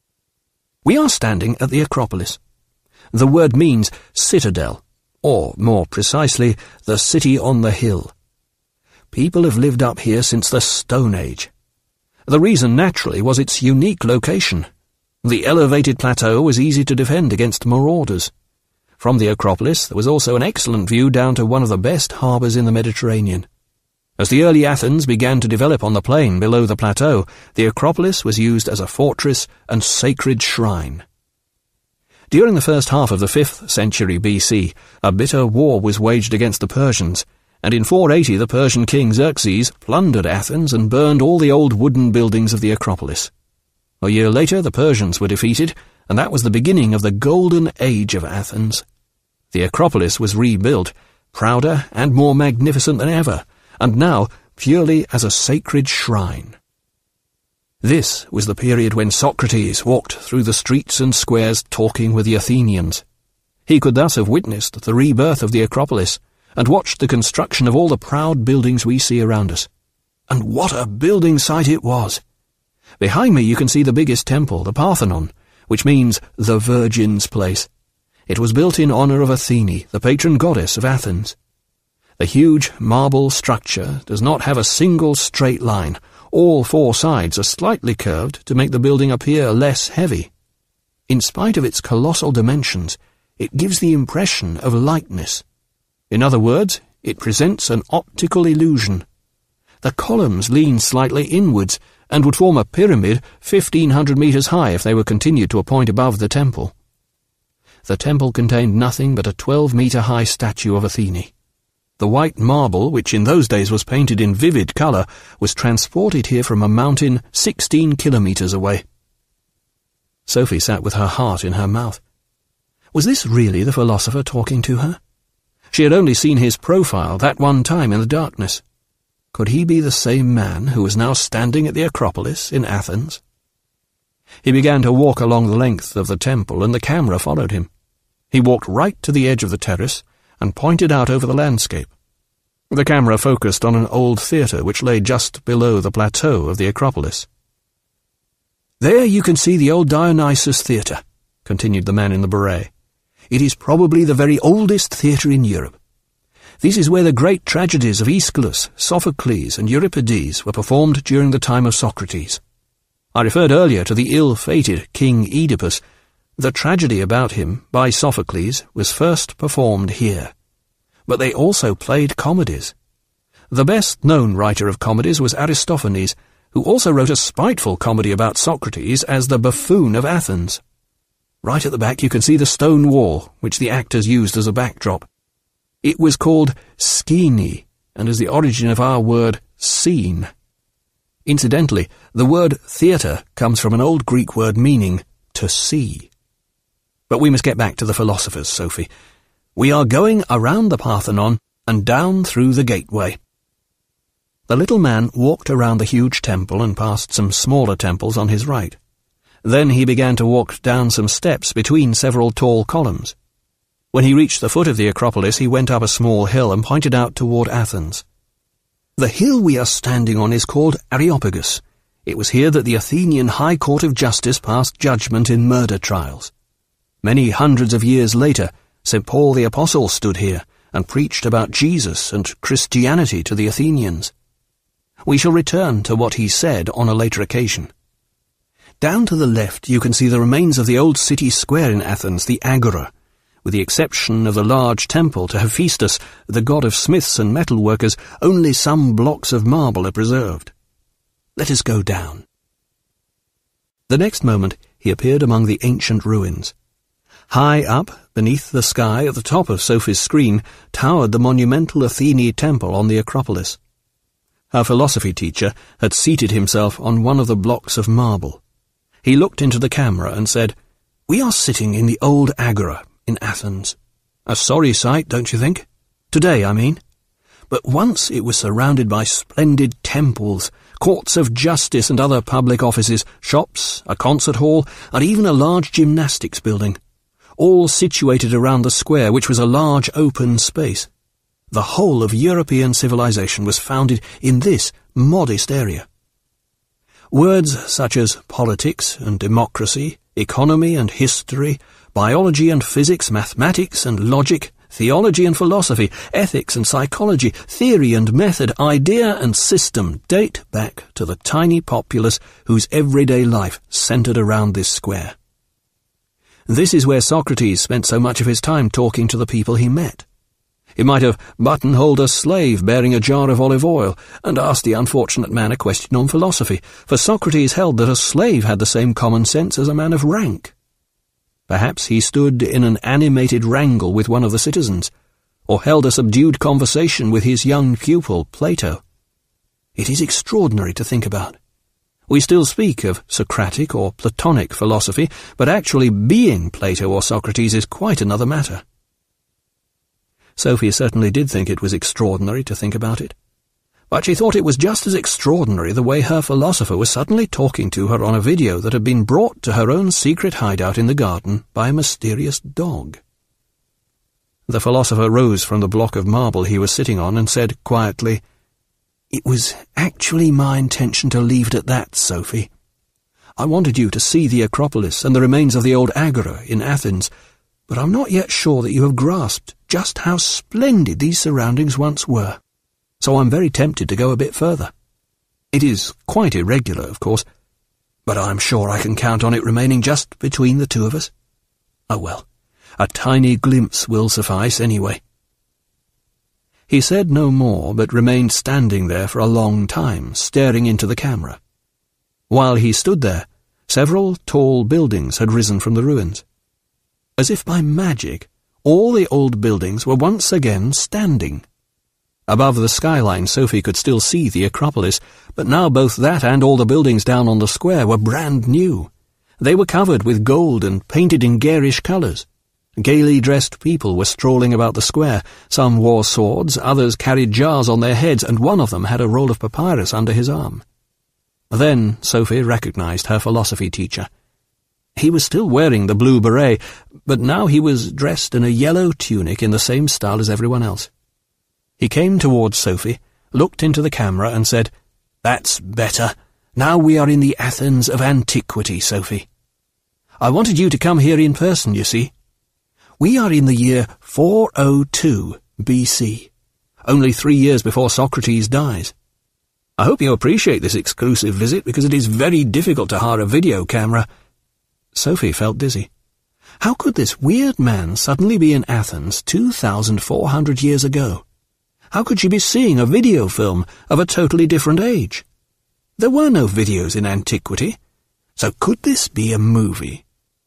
We are standing at the Acropolis. The word means citadel, or, more precisely, the city on the hill. People have lived up here since the Stone Age. The reason, naturally, was its unique location. The elevated plateau was easy to defend against marauders. From the Acropolis there was also an excellent view down to one of the best harbours in the Mediterranean. As the early Athens began to develop on the plain below the plateau, the Acropolis was used as a fortress and sacred shrine. During the first half of the fifth century B C, a bitter war was waged against the Persians, and in four eighty the Persian king Xerxes plundered Athens and burned all the old wooden buildings of the Acropolis. A year later the Persians were defeated, and that was the beginning of the golden age of Athens. The Acropolis was rebuilt, prouder and more magnificent than ever, and now purely as a sacred shrine. This was the period when Socrates walked through the streets and squares talking with the Athenians. He could thus have witnessed the rebirth of the Acropolis and watched the construction of all the proud buildings we see around us. And what a building site it was! Behind me you can see the biggest temple, the Parthenon, which means the Virgin's place. It was built in honour of Athene, the patron goddess of Athens. The huge marble structure does not have a single straight line. All four sides are slightly curved to make the building appear less heavy. In spite of its colossal dimensions, it gives the impression of lightness. In other words, it presents an optical illusion. The columns lean slightly inwards and would form a pyramid fifteen hundred metres high if they were continued to a point above the temple. The temple contained nothing but a twelve-metre-high statue of Athene. The white marble, which in those days was painted in vivid colour, was transported here from a mountain sixteen kilometres away. Sophie sat with her heart in her mouth. Was this really the philosopher talking to her? She had only seen his profile that one time in the darkness. Could he be the same man who was now standing at the Acropolis in Athens? He began to walk along the length of the temple, and the camera followed him. He walked right to the edge of the terrace and pointed out over the landscape. The camera focused on an old theatre which lay just below the plateau of the Acropolis. "There you can see the old Dionysus Theatre," continued the man in the beret. "It is probably the very oldest theatre in Europe. This is where the great tragedies of Aeschylus, Sophocles, and Euripides were performed during the time of Socrates. I referred earlier to the ill-fated King Oedipus. The tragedy about him, by Sophocles, was first performed here. But they also played comedies. The best-known writer of comedies was Aristophanes, who also wrote a spiteful comedy about Socrates as the buffoon of Athens. Right at the back you can see the stone wall, which the actors used as a backdrop. It was called Skene, and is the origin of our word scene. Incidentally, the word theatre comes from an old Greek word meaning to see. But we must get back to the philosophers, Sophie. We are going around the Parthenon and down through the gateway." The little man walked around the huge temple and past some smaller temples on his right. Then he began to walk down some steps between several tall columns. When he reached the foot of the Acropolis, he went up a small hill and pointed out toward Athens. "The hill we are standing on is called Areopagus. It was here that the Athenian High Court of Justice passed judgment in murder trials. Many hundreds of years later, Saint Paul the Apostle stood here, and preached about Jesus and Christianity to the Athenians. We shall return to what he said on a later occasion. Down to the left you can see the remains of the old city square in Athens, the Agora, with the exception of the large temple to Hephaestus, the god of smiths and metalworkers. Only some blocks of marble are preserved. Let us go down. The next moment he appeared among the ancient ruins. High up, beneath the sky, at the top of Sophie's screen, towered the monumental Athene temple on the Acropolis. Her philosophy teacher had seated himself on one of the blocks of marble. He looked into the camera and said, "We are sitting in the old Agora in Athens. A sorry sight, don't you think? Today, I mean. But once it was surrounded by splendid temples, courts of justice and other public offices, shops, a concert hall, and even a large gymnastics building, all situated around the square, which was a large open space. The whole of European civilization was founded in this modest area. Words such as politics and democracy, economy and history, biology and physics, mathematics and logic, theology and philosophy, ethics and psychology, theory and method, idea and system date back to the tiny populace whose everyday life centered around this square. This is where Socrates spent so much of his time talking to the people he met. He might have buttonholed a slave bearing a jar of olive oil and asked the unfortunate man a question on philosophy, for Socrates held that a slave had the same common sense as a man of rank. Perhaps he stood in an animated wrangle with one of the citizens, or held a subdued conversation with his young pupil, Plato. It is extraordinary to think about. We still speak of Socratic or Platonic philosophy, but actually being Plato or Socrates is quite another matter. Sophie certainly did think it was extraordinary to think about it, but she thought it was just as extraordinary the way her philosopher was suddenly talking to her on a video that had been brought to her own secret hideout in the garden by a mysterious dog. The philosopher rose from the block of marble he was sitting on and said quietly, "It was actually my intention to leave it at that, Sophie. I wanted you to see the Acropolis and the remains of the old Agora in Athens, but I'm not yet sure that you have grasped just how splendid these surroundings once were. So I'm very tempted to go a bit further. It is quite irregular, of course, but I'm sure I can count on it remaining just between the two of us. Oh well, a tiny glimpse will suffice anyway." He said no more, but remained standing there for a long time, staring into the camera. While he stood there, several tall buildings had risen from the ruins. As if by magic, all the old buildings were once again standing. Above the skyline, Sophie could still see the Acropolis, but now both that and all the buildings down on the square were brand new. They were covered with gold and painted in garish colours. Gaily dressed people were strolling about the square. Some wore swords, others carried jars on their heads, and one of them had a roll of papyrus under his arm. Then Sophie recognized her philosophy teacher. He was still wearing the blue beret, but now he was dressed in a yellow tunic in the same style as everyone else. He came towards Sophie, looked into the camera and said, "That's better. Now we are in the Athens of antiquity, Sophie. I wanted you to come here in person, you see. We are in the year four oh two B C, only three years before Socrates dies. I hope you appreciate this exclusive visit, because it is very difficult to hire a video camera." Sophie felt dizzy. How could this weird man suddenly be in Athens two thousand four hundred years ago? How could she be seeing a video film of a totally different age? There were no videos in antiquity, so could this be a movie?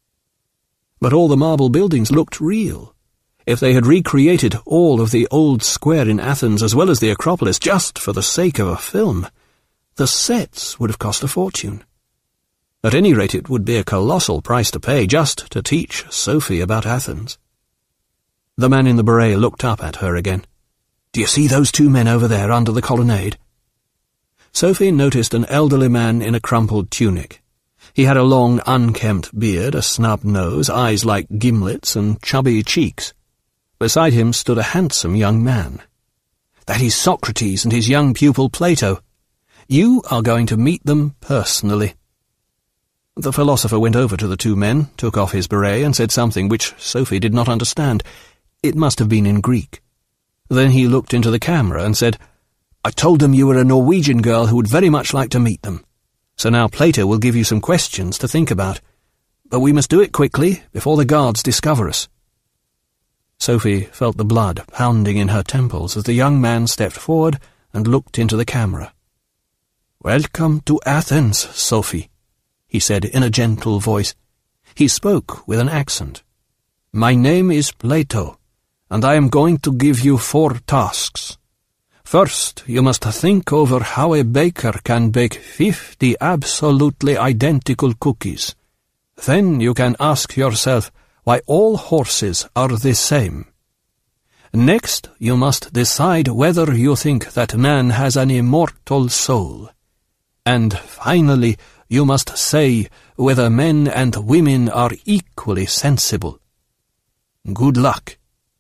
But all the marble buildings looked real. If they had recreated all of the old square in Athens as well as the Acropolis just for the sake of a film, the sets would have cost a fortune. At any rate, it would be a colossal price to pay just to teach Sophie about Athens. The man in the beret looked up at her again. "Do you see those two men over there under the colonnade?" Sophie noticed an elderly man in a crumpled tunic. He had a long, unkempt beard, a snub nose, eyes like gimlets, and chubby cheeks. Beside him stood a handsome young man. "That is Socrates and his young pupil Plato. You are going to meet them personally." The philosopher went over to the two men, took off his beret, and said something which Sophie did not understand. It must have been in Greek. Then he looked into the camera and said, "I told them you were a Norwegian girl who would very much like to meet them. So now Plato will give you some questions to think about. But we must do it quickly, before the guards discover us." Sophie felt the blood pounding in her temples as the young man stepped forward and looked into the camera. "Welcome to Athens, Sophie," he said in a gentle voice. He spoke with an accent. "My name is Plato, and I am going to give you four tasks. First, you must think over how a baker can bake fifty absolutely identical cookies. Then you can ask yourself why all horses are the same. Next, you must decide whether you think that man has an immortal soul. And finally, you must say whether men and women are equally sensible. Good luck."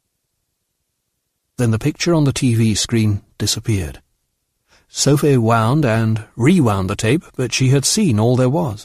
Then the picture on the T V screen disappeared. Sophie wound and rewound the tape, but she had seen all there was.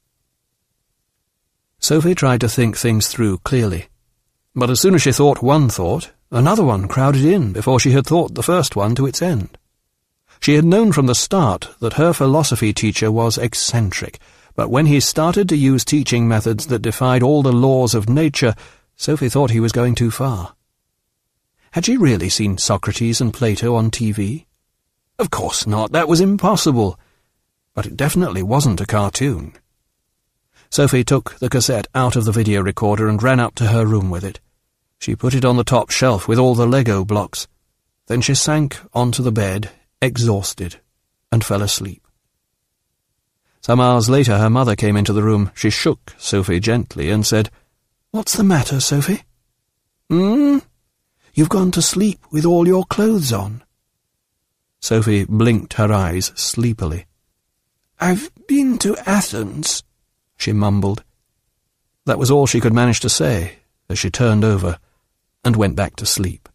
Sophie tried to think things through clearly, but as soon as she thought one thought, another one crowded in before she had thought the first one to its end. She had known from the start that her philosophy teacher was eccentric, but when he started to use teaching methods that defied all the laws of nature, Sophie thought he was going too far. Had she really seen Socrates and Plato on T V? Of course not, that was impossible. But it definitely wasn't a cartoon. Sophie took the cassette out of the video recorder and ran up to her room with it. She put it on the top shelf with all the Lego blocks. Then she sank onto the bed, exhausted, and fell asleep. Some hours later her mother came into the room. She shook Sophie gently and said, "What's the matter, Sophie?" Hmm? You've gone to sleep with all your clothes on." Sophie blinked her eyes sleepily. "I've been to Athens," she mumbled. That was all she could manage to say as she turned over and went back to sleep.